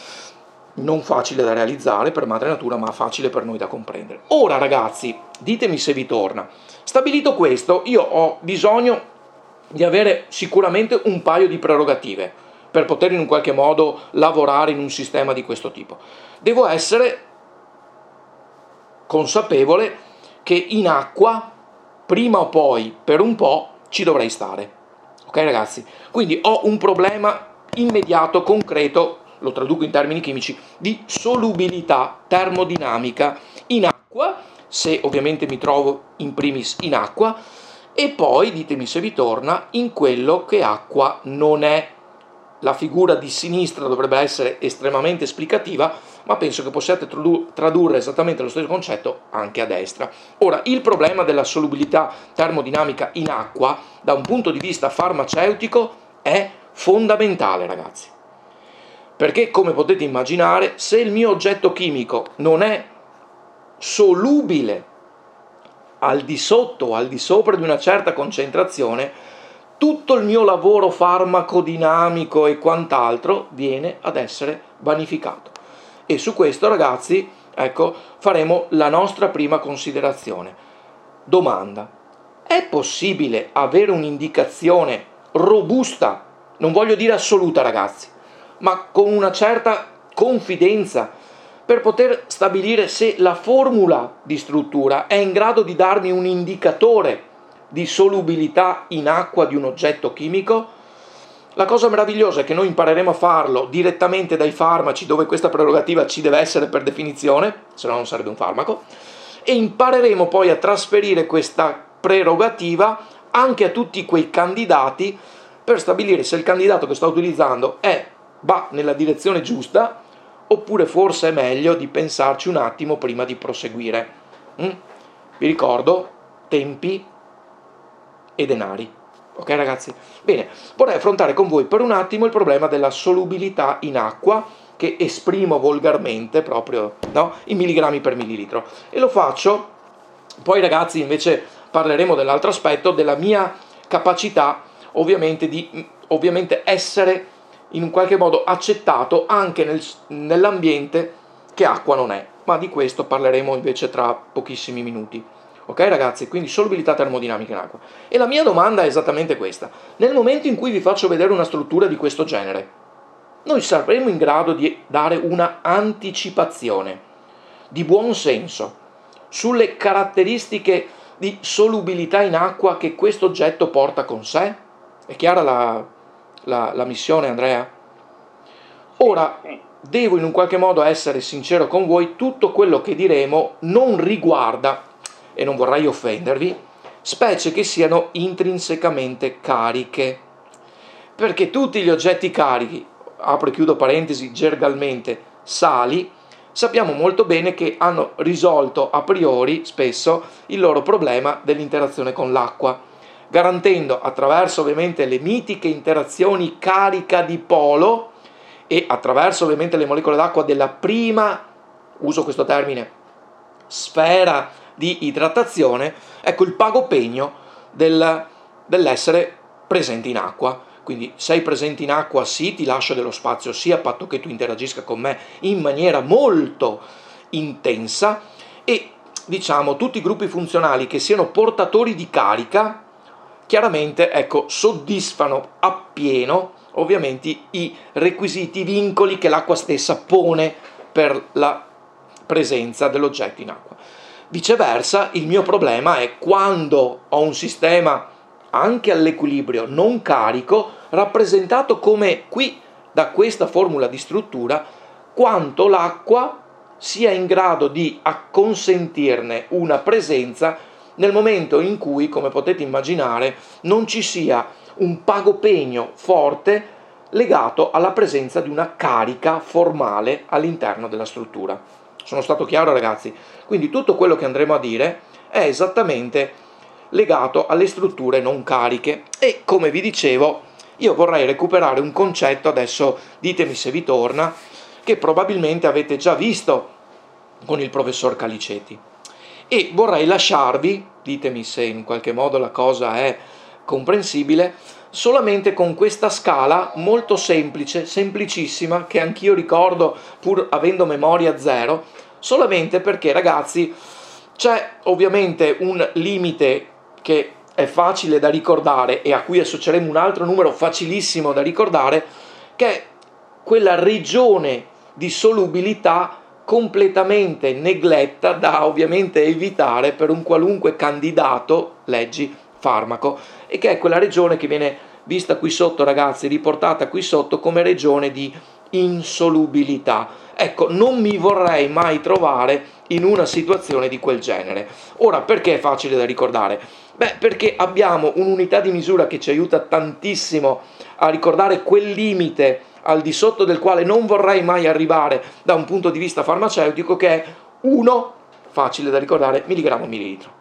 Non facile da realizzare per Madre Natura, ma facile per noi da comprendere. Ora ragazzi, ditemi se vi torna. Stabilito questo, io ho bisogno di avere sicuramente un paio di prerogative per poter in un qualche modo lavorare in un sistema di questo tipo. Devo essere consapevole che in acqua, prima o poi, per un po', ci dovrei stare. Ok ragazzi? Quindi ho un problema immediato, concreto, lo traduco in termini chimici, di solubilità termodinamica in acqua, se ovviamente mi trovo in primis in acqua, e poi, ditemi se vi torna, in quello che acqua non è. La figura di sinistra dovrebbe essere estremamente esplicativa, ma penso che possiate tradurre esattamente lo stesso concetto anche a destra. Ora, il problema della solubilità termodinamica in acqua, da un punto di vista farmaceutico, è fondamentale, ragazzi. Perché, come potete immaginare, se il mio oggetto chimico non è solubile al di sotto o al di sopra di una certa concentrazione, tutto il mio lavoro farmacodinamico e quant'altro viene ad essere vanificato. E su questo, ragazzi, faremo la nostra prima considerazione. Domanda: è possibile avere un'indicazione robusta, non voglio dire assoluta, ragazzi, ma con una certa confidenza, per poter stabilire se la formula di struttura è in grado di darmi un indicatore di solubilità in acqua di un oggetto chimico. La cosa meravigliosa è che noi impareremo a farlo direttamente dai farmaci, dove questa prerogativa ci deve essere per definizione, se no non sarebbe un farmaco, e impareremo poi a trasferire questa prerogativa anche a tutti quei candidati per stabilire se il candidato che sto utilizzando va nella direzione giusta, oppure forse è meglio di pensarci un attimo prima di proseguire. Vi ricordo, tempi e denari. Ok ragazzi? Bene, vorrei affrontare con voi per un attimo il problema della solubilità in acqua, che esprimo volgarmente proprio, no? In milligrammi per millilitro. E lo faccio, poi ragazzi invece parleremo dell'altro aspetto, della mia capacità ovviamente di essere in un qualche modo accettato anche nell'ambiente che acqua non è, ma di questo parleremo invece tra pochissimi minuti. Ok ragazzi, quindi solubilità termodinamica in acqua. E la mia domanda è esattamente questa: nel momento in cui vi faccio vedere una struttura di questo genere, noi saremo in grado di dare una anticipazione di buon senso sulle caratteristiche di solubilità in acqua che questo oggetto porta con sé? È chiara la missione, Andrea? Ora, devo in un qualche modo essere sincero con voi, tutto quello che diremo non riguarda, e non vorrei offendervi, specie che siano intrinsecamente cariche, perché tutti gli oggetti carichi, apro e chiudo parentesi gergalmente, sali, sappiamo molto bene che hanno risolto a priori spesso il loro problema dell'interazione con l'acqua, garantendo attraverso ovviamente le mitiche interazioni carica-dipolo e attraverso ovviamente le molecole d'acqua della prima, uso questo termine, sfera di idratazione, ecco il pago pegno dell'essere presente in acqua. Quindi sei presente in acqua, sì, ti lascio dello spazio, sì, a patto che tu interagisca con me in maniera molto intensa, e diciamo tutti i gruppi funzionali che siano portatori di carica chiaramente soddisfano appieno ovviamente i requisiti, i vincoli che l'acqua stessa pone per la presenza dell'oggetto in acqua. Viceversa, il mio problema è quando ho un sistema anche all'equilibrio non carico, rappresentato come qui da questa formula di struttura, quanto l'acqua sia in grado di acconsentirne una presenza nel momento in cui, come potete immaginare, non ci sia un pago pegno forte legato alla presenza di una carica formale all'interno della struttura. Sono stato chiaro ragazzi? Quindi tutto quello che andremo a dire è esattamente legato alle strutture non cariche, e come vi dicevo io vorrei recuperare un concetto, adesso ditemi se vi torna, che probabilmente avete già visto con il professor Caliceti, e vorrei lasciarvi, ditemi se in qualche modo la cosa è comprensibile, solamente con questa scala molto semplice, semplicissima, che anch'io ricordo pur avendo memoria zero, solamente perché ragazzi c'è ovviamente un limite che è facile da ricordare e a cui associeremo un altro numero facilissimo da ricordare, che è quella regione di solubilità completamente negletta da ovviamente evitare per un qualunque candidato, leggi, farmaco, e che è quella regione che viene vista qui sotto ragazzi, riportata qui sotto come regione di insolubilità. Ecco, non mi vorrei mai trovare in una situazione di quel genere. Ora, perché è facile da ricordare? Beh, perché abbiamo un'unità di misura che ci aiuta tantissimo a ricordare quel limite al di sotto del quale non vorrei mai arrivare da un punto di vista farmaceutico, che è 1, facile da ricordare, milligrammo millilitro.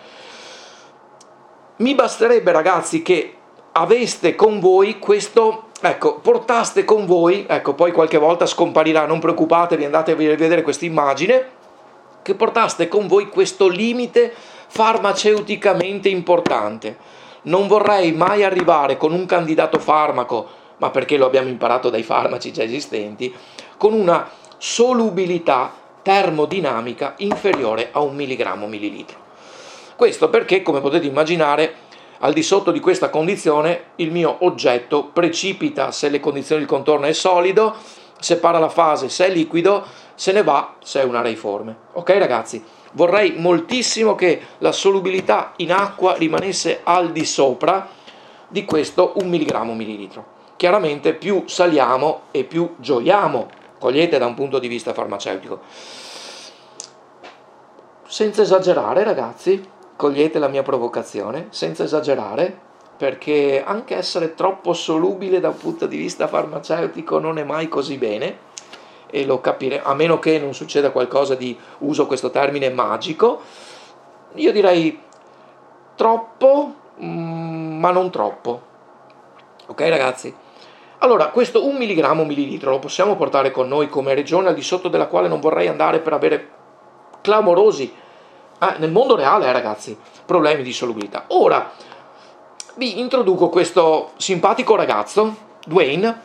Mi basterebbe ragazzi che aveste con voi questo, portaste con voi, poi qualche volta scomparirà, non preoccupatevi, andate a rivedere questa immagine, che portaste con voi questo limite farmaceuticamente importante. Non vorrei mai arrivare con un candidato farmaco, ma perché lo abbiamo imparato dai farmaci già esistenti, con una solubilità termodinamica inferiore a 1 milligrammo millilitro. Questo perché, come potete immaginare, Al di sotto di questa condizione il mio oggetto precipita se le condizioni del contorno è solido, separa la fase se è liquido, se ne va se è un areiforme. Ok ragazzi? Vorrei moltissimo che la solubilità in acqua rimanesse al di sopra di questo 1 mg/ml. Chiaramente più saliamo e più gioiamo, cogliete da un punto di vista farmaceutico. Senza esagerare ragazzi, cogliete la mia provocazione, senza esagerare, perché anche essere troppo solubile da un punto di vista farmaceutico non è mai così bene, e lo capire, a meno che non succeda qualcosa di, uso questo termine, magico. Io direi troppo, ma non troppo. Ok ragazzi? Allora, questo 1 mg/ml lo possiamo portare con noi come regione al di sotto della quale non vorrei andare per avere clamorosi, nel mondo reale ragazzi, problemi di solubilità. Ora vi introduco questo simpatico ragazzo, Dwayne,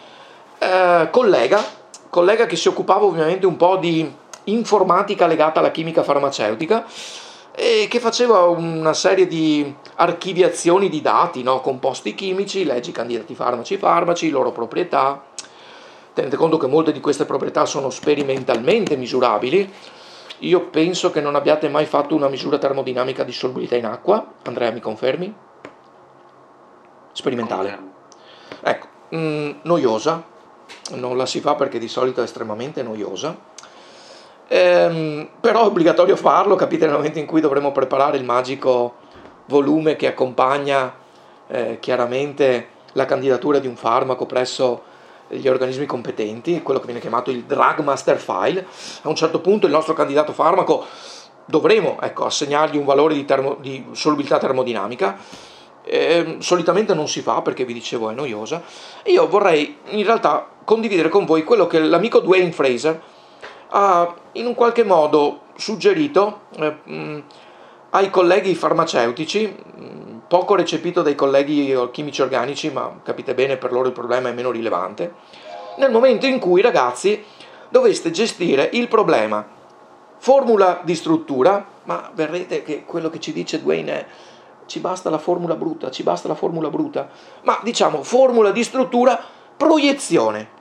collega che si occupava ovviamente un po' di informatica legata alla chimica farmaceutica e che faceva una serie di archiviazioni di dati, no? Composti chimici, leggi, candidati farmaci, loro proprietà. Tenete conto che molte di queste proprietà sono sperimentalmente misurabili. Io penso che non abbiate mai fatto una misura termodinamica di solubilità in acqua. Andrea, mi confermi? Sperimentale. Ecco, noiosa. Non la si fa perché di solito è estremamente noiosa. Però è obbligatorio farlo, capite, nel momento in cui dovremo preparare il magico volume che accompagna chiaramente la candidatura di un farmaco presso gli organismi competenti, quello che viene chiamato il Drug Master File. A un certo punto il nostro candidato farmaco dovremo assegnargli un valore di solubilità termodinamica. Solitamente non si fa perché vi dicevo è noiosa. Io vorrei in realtà condividere con voi quello che l'amico Dwayne Fraser ha in un qualche modo suggerito ai colleghi farmaceutici, poco recepito dai colleghi chimici organici, ma capite bene, per loro il problema è meno rilevante, nel momento in cui ragazzi doveste gestire il problema formula di struttura, ma verrete che quello che ci dice Dwayne è ci basta la formula brutta, ma diciamo formula di struttura, proiezione.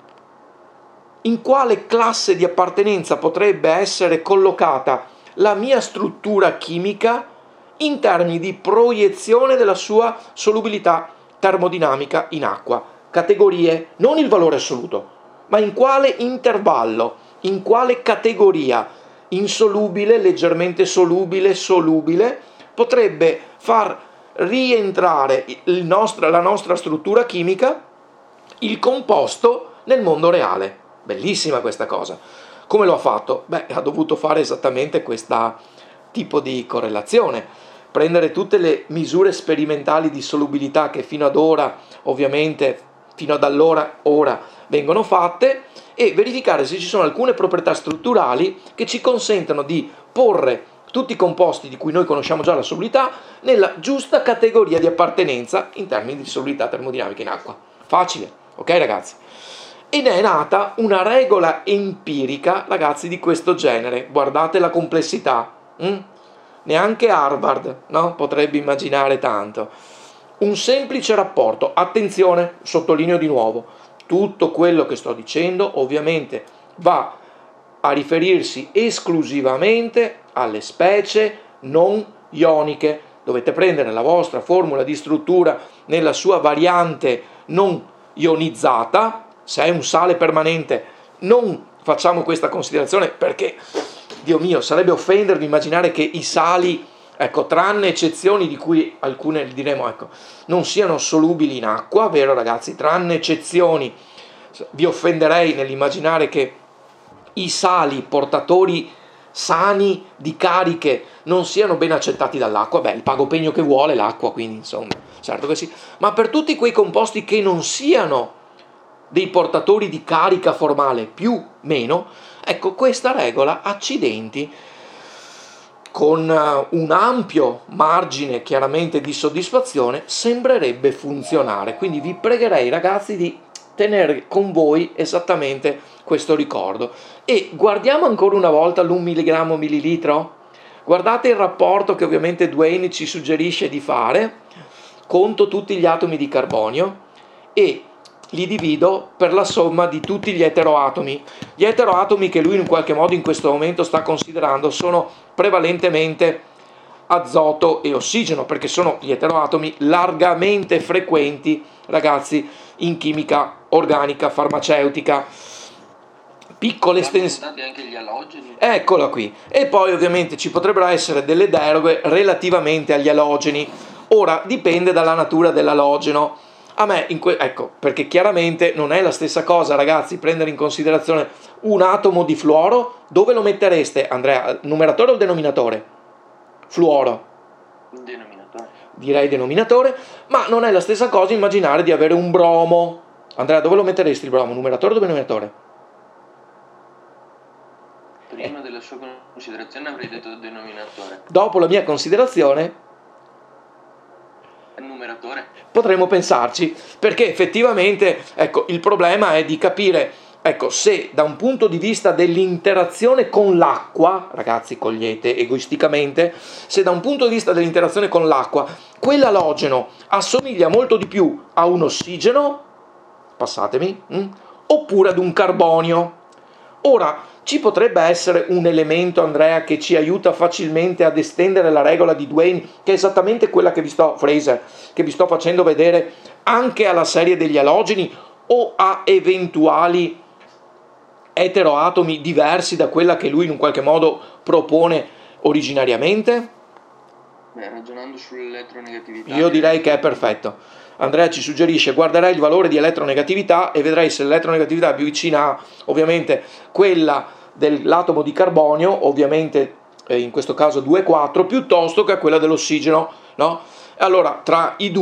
In quale classe di appartenenza potrebbe essere collocata la mia struttura chimica in termini di proiezione della sua solubilità termodinamica in acqua? Categorie, non il valore assoluto, ma in quale intervallo, in quale categoria, insolubile, leggermente solubile, solubile, potrebbe far rientrare la nostra struttura chimica, il composto, nel mondo reale. Bellissima questa cosa. Come lo ha fatto? Ha dovuto fare esattamente questo tipo di correlazione, prendere tutte le misure sperimentali di solubilità che fino ad ora, ovviamente fino ad allora, ora vengono fatte, e verificare se ci sono alcune proprietà strutturali che ci consentono di porre tutti i composti di cui noi conosciamo già la solubilità nella giusta categoria di appartenenza in termini di solubilità termodinamica in acqua. Facile, ok ragazzi? E ne è nata una regola empirica, ragazzi, di questo genere. Guardate la complessità. Neanche Harvard, no? Potrebbe immaginare tanto. Un semplice rapporto. Attenzione, sottolineo di nuovo, tutto quello che sto dicendo ovviamente va a riferirsi esclusivamente alle specie non ioniche. Dovete prendere la vostra formula di struttura nella sua variante non ionizzata. Se è un sale permanente non facciamo questa considerazione perché, Dio mio, sarebbe offendervi immaginare che i sali, tranne eccezioni di cui alcune diremo, non siano solubili in acqua, vero ragazzi? Tranne eccezioni, vi offenderei nell'immaginare che i sali portatori sani di cariche non siano ben accettati dall'acqua. Il pagopegno che vuole l'acqua, quindi insomma, certo che sì. Ma per tutti quei composti che non siano dei portatori di carica formale, più meno, questa regola, accidenti, con un ampio margine chiaramente di soddisfazione, sembrerebbe funzionare. Quindi vi pregherei ragazzi di tenere con voi esattamente questo ricordo. E guardiamo ancora una volta l'1 mg/ml. Guardate il rapporto che ovviamente Dwayne ci suggerisce di fare. conto tutti gli atomi di carbonio e li divido per la somma di tutti gli eteroatomi. Gli eteroatomi che lui in qualche modo in questo momento sta considerando sono prevalentemente azoto e ossigeno, perché sono gli eteroatomi largamente frequenti, ragazzi, in chimica organica, farmaceutica. Piccole estensioni. Anche gli alogeni. Eccola qui. E poi ovviamente ci potrebbero essere delle deroghe relativamente agli alogeni. Ora dipende dalla natura dell'alogeno. A me, ecco, perché chiaramente non è la stessa cosa, ragazzi, prendere in considerazione un atomo di fluoro. Dove lo mettereste, Andrea? Numeratore o denominatore? Fluoro. Denominatore. Direi denominatore, ma non è la stessa cosa immaginare di avere un bromo. Andrea, dove lo metteresti il bromo? Numeratore o denominatore? Prima della sua considerazione avrei detto denominatore. Dopo la mia considerazione Numeratore. Potremmo pensarci, perché effettivamente, ecco, il problema è di capire, ecco, se da un punto di vista dell'interazione con l'acqua, ragazzi, cogliete egoisticamente, se da un punto di vista dell'interazione con l'acqua, quell'alogeno assomiglia molto di più a un ossigeno, passatemi, oppure ad un carbonio. Ora, ci potrebbe essere un elemento, Andrea, che ci aiuta facilmente ad estendere la regola di Duane, che è esattamente quella che vi sto facendo vedere anche alla serie degli alogeni o a eventuali eteroatomi diversi da quella che lui in un qualche modo propone originariamente? Beh, ragionando sull'elettronegatività. Io direi che è perfetto. Andrea ci suggerisce: guarderai il valore di elettronegatività e vedrai se l'elettronegatività è più vicina a, ovviamente, quella dell'atomo di carbonio, ovviamente in questo caso 2,4, piuttosto che a quella dell'ossigeno, no? Allora, tra i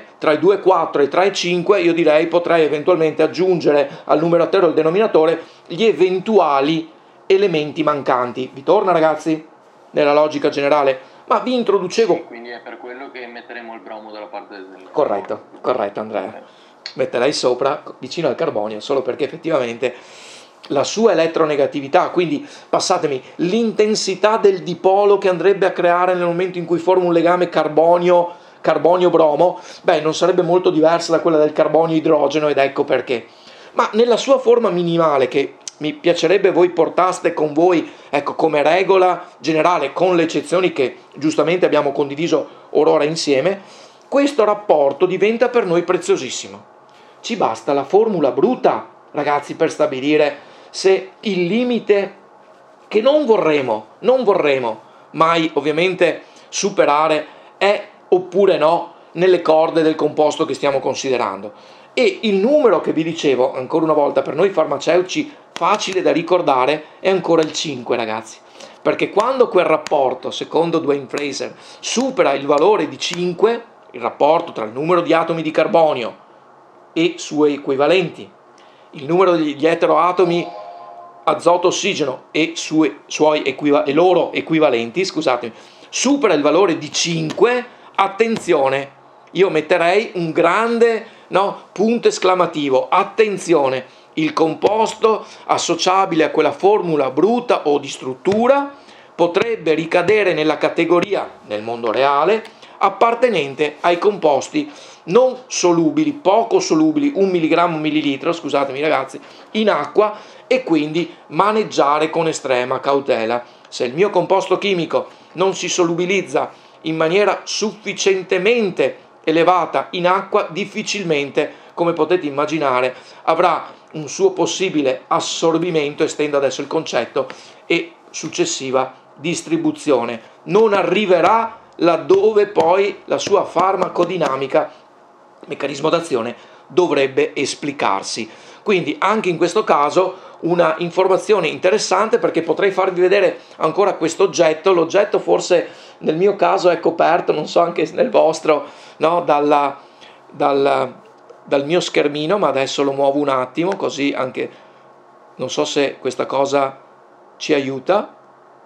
2,4 e tra i 5, io direi potrei eventualmente aggiungere al numeratore o al denominatore gli eventuali elementi mancanti. Vi torna, ragazzi? Nella logica generale? Ma vi introducevo... Sì, quindi è per quello che metteremo il bromo dalla parte del... Corretto Andrea. Metterei sopra, vicino al carbonio, solo perché effettivamente la sua elettronegatività, quindi passatemi, l'intensità del dipolo che andrebbe a creare nel momento in cui forma un legame carbonio-bromo, non sarebbe molto diversa da quella del carbonio-idrogeno, ed ecco perché. Ma nella sua forma minimale, che mi piacerebbe voi portaste con voi, ecco, come regola generale, con le eccezioni che giustamente abbiamo condiviso ora insieme, questo rapporto diventa per noi preziosissimo. Ci basta la formula bruta, ragazzi, per stabilire se il limite che non vorremmo mai ovviamente superare è oppure no nelle corde del composto che stiamo considerando. E il numero che vi dicevo, ancora una volta, per noi farmaceutici facile da ricordare, è ancora il 5, ragazzi. Perché quando quel rapporto, secondo Duane Fraser, supera il valore di 5, il rapporto tra il numero di atomi di carbonio e suoi equivalenti, il numero degli eteroatomi azoto-ossigeno e loro equivalenti, scusatemi, supera il valore di 5, attenzione, io metterei un grande punto esclamativo, attenzione, il composto associabile a quella formula bruta o di struttura potrebbe ricadere nella categoria, nel mondo reale, appartenente ai composti non solubili, poco solubili, 1 mg millilitro, scusatemi ragazzi, in acqua, e quindi maneggiare con estrema cautela. Se il mio composto chimico non si solubilizza in maniera sufficientemente elevata in acqua, difficilmente, come potete immaginare, avrà un suo possibile assorbimento, estendo adesso il concetto, e successiva distribuzione. Non arriverà laddove poi la sua farmacodinamica, meccanismo d'azione, dovrebbe esplicarsi. Quindi anche in questo caso una informazione interessante, perché potrei farvi vedere ancora questo oggetto. L'oggetto forse nel mio caso è coperto, non so anche nel vostro, dal mio schermino, ma adesso lo muovo un attimo, così anche, non so se questa cosa ci aiuta.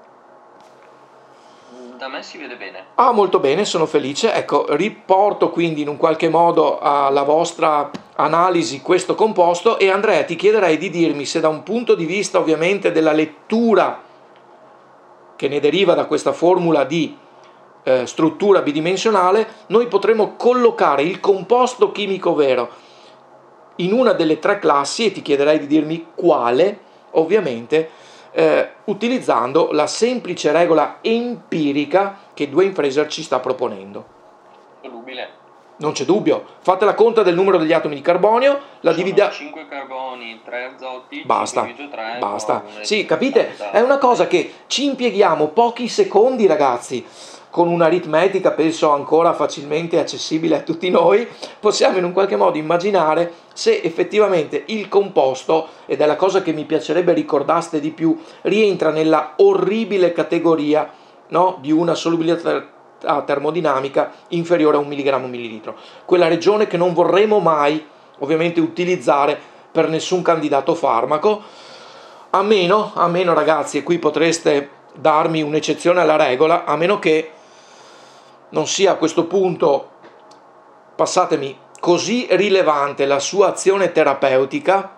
Da me si vede bene. Ah, molto bene, sono felice. Ecco, riporto quindi in un qualche modo alla vostra analisi questo composto, e Andrea, ti chiederei di dirmi se da un punto di vista ovviamente della lettura che ne deriva da questa formula di struttura bidimensionale, noi potremo collocare il composto chimico vero in una delle tre classi, e ti chiederei di dirmi quale, ovviamente, utilizzando la semplice regola empirica che Dwayne Fraser ci sta proponendo. Solubile. Non c'è dubbio, fate la conta del numero degli atomi di carbonio, la dividiamo... 5 carboni, 3 azoti, Basta, 3, basta. Sì, capite? È una cosa che ci impieghiamo pochi secondi, ragazzi. Con un'aritmetica, penso ancora facilmente accessibile a tutti noi, possiamo in un qualche modo immaginare se effettivamente il composto, ed è la cosa che mi piacerebbe ricordaste di più, rientra nella orribile categoria, no, di una solubilità termodinamica inferiore a 1 mg/ml, quella regione che non vorremmo mai ovviamente utilizzare per nessun candidato farmaco, a meno ragazzi, e qui potreste darmi un'eccezione alla regola, a meno che non sia a questo punto, passatemi, così rilevante la sua azione terapeutica,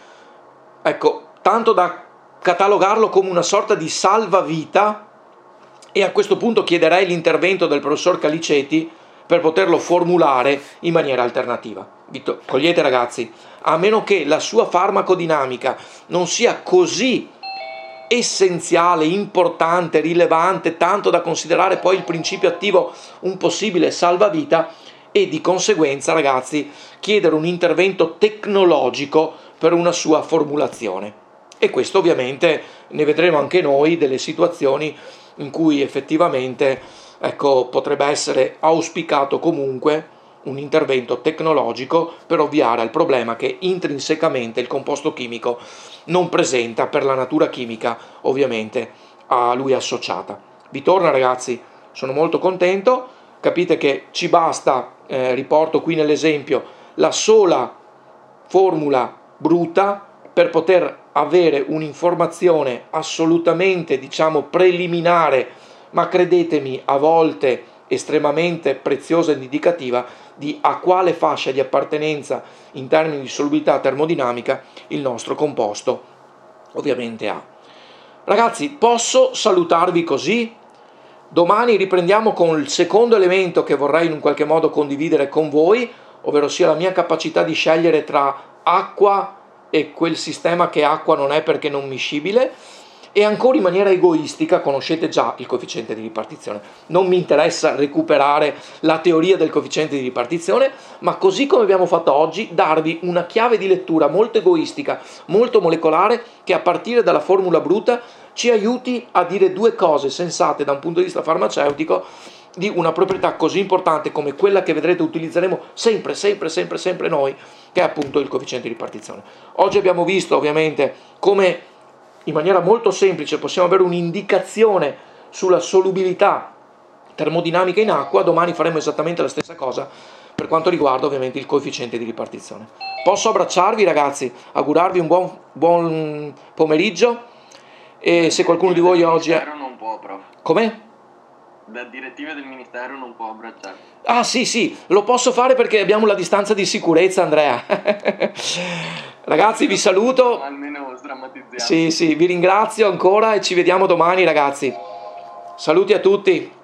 ecco, tanto da catalogarlo come una sorta di salvavita. E a questo punto chiederei l'intervento del professor Caliceti per poterlo formulare in maniera alternativa. Cogliete, ragazzi, a meno che la sua farmacodinamica non sia così essenziale, importante, rilevante, tanto da considerare poi il principio attivo un possibile salvavita, e di conseguenza, ragazzi, chiedere un intervento tecnologico per una sua formulazione. E questo ovviamente ne vedremo anche noi delle situazioni in cui effettivamente, ecco, potrebbe essere auspicato comunque un intervento tecnologico per ovviare al problema che intrinsecamente il composto chimico non presenta per la natura chimica ovviamente a lui associata. Vi torna, ragazzi? Sono molto contento, capite che ci basta, riporto qui nell'esempio, la sola formula bruta per poter avere un'informazione assolutamente, diciamo, preliminare, ma credetemi, a volte estremamente preziosa ed indicativa di a quale fascia di appartenenza in termini di solubilità termodinamica il nostro composto ovviamente ha. Ragazzi, posso salutarvi così? Domani riprendiamo con il secondo elemento che vorrei in un qualche modo condividere con voi, ovvero sia la mia capacità di scegliere tra acqua e quel sistema che acqua non è perché non miscibile, e ancora in maniera egoistica, conoscete già il coefficiente di ripartizione, non mi interessa recuperare la teoria del coefficiente di ripartizione, ma così come abbiamo fatto oggi, darvi una chiave di lettura molto egoistica, molto molecolare, che a partire dalla formula bruta ci aiuti a dire due cose sensate da un punto di vista farmaceutico di una proprietà così importante come quella che vedrete utilizzeremo sempre noi, che è appunto il coefficiente di ripartizione. Oggi abbiamo visto ovviamente come in maniera molto semplice possiamo avere un'indicazione sulla solubilità termodinamica in acqua. Domani faremo esattamente la stessa cosa per quanto riguarda ovviamente il coefficiente di ripartizione. Posso abbracciarvi, ragazzi, augurarvi un buon pomeriggio, e se qualcuno di voi oggi è... non può, prof. Come? Da direttive del ministero non può abbracciare. Ah sì, lo posso fare perché abbiamo la distanza di sicurezza, Andrea. Ragazzi, vi saluto. Almeno sdrammatizziamo. Sì, vi ringrazio ancora e ci vediamo domani, ragazzi. Saluti a tutti.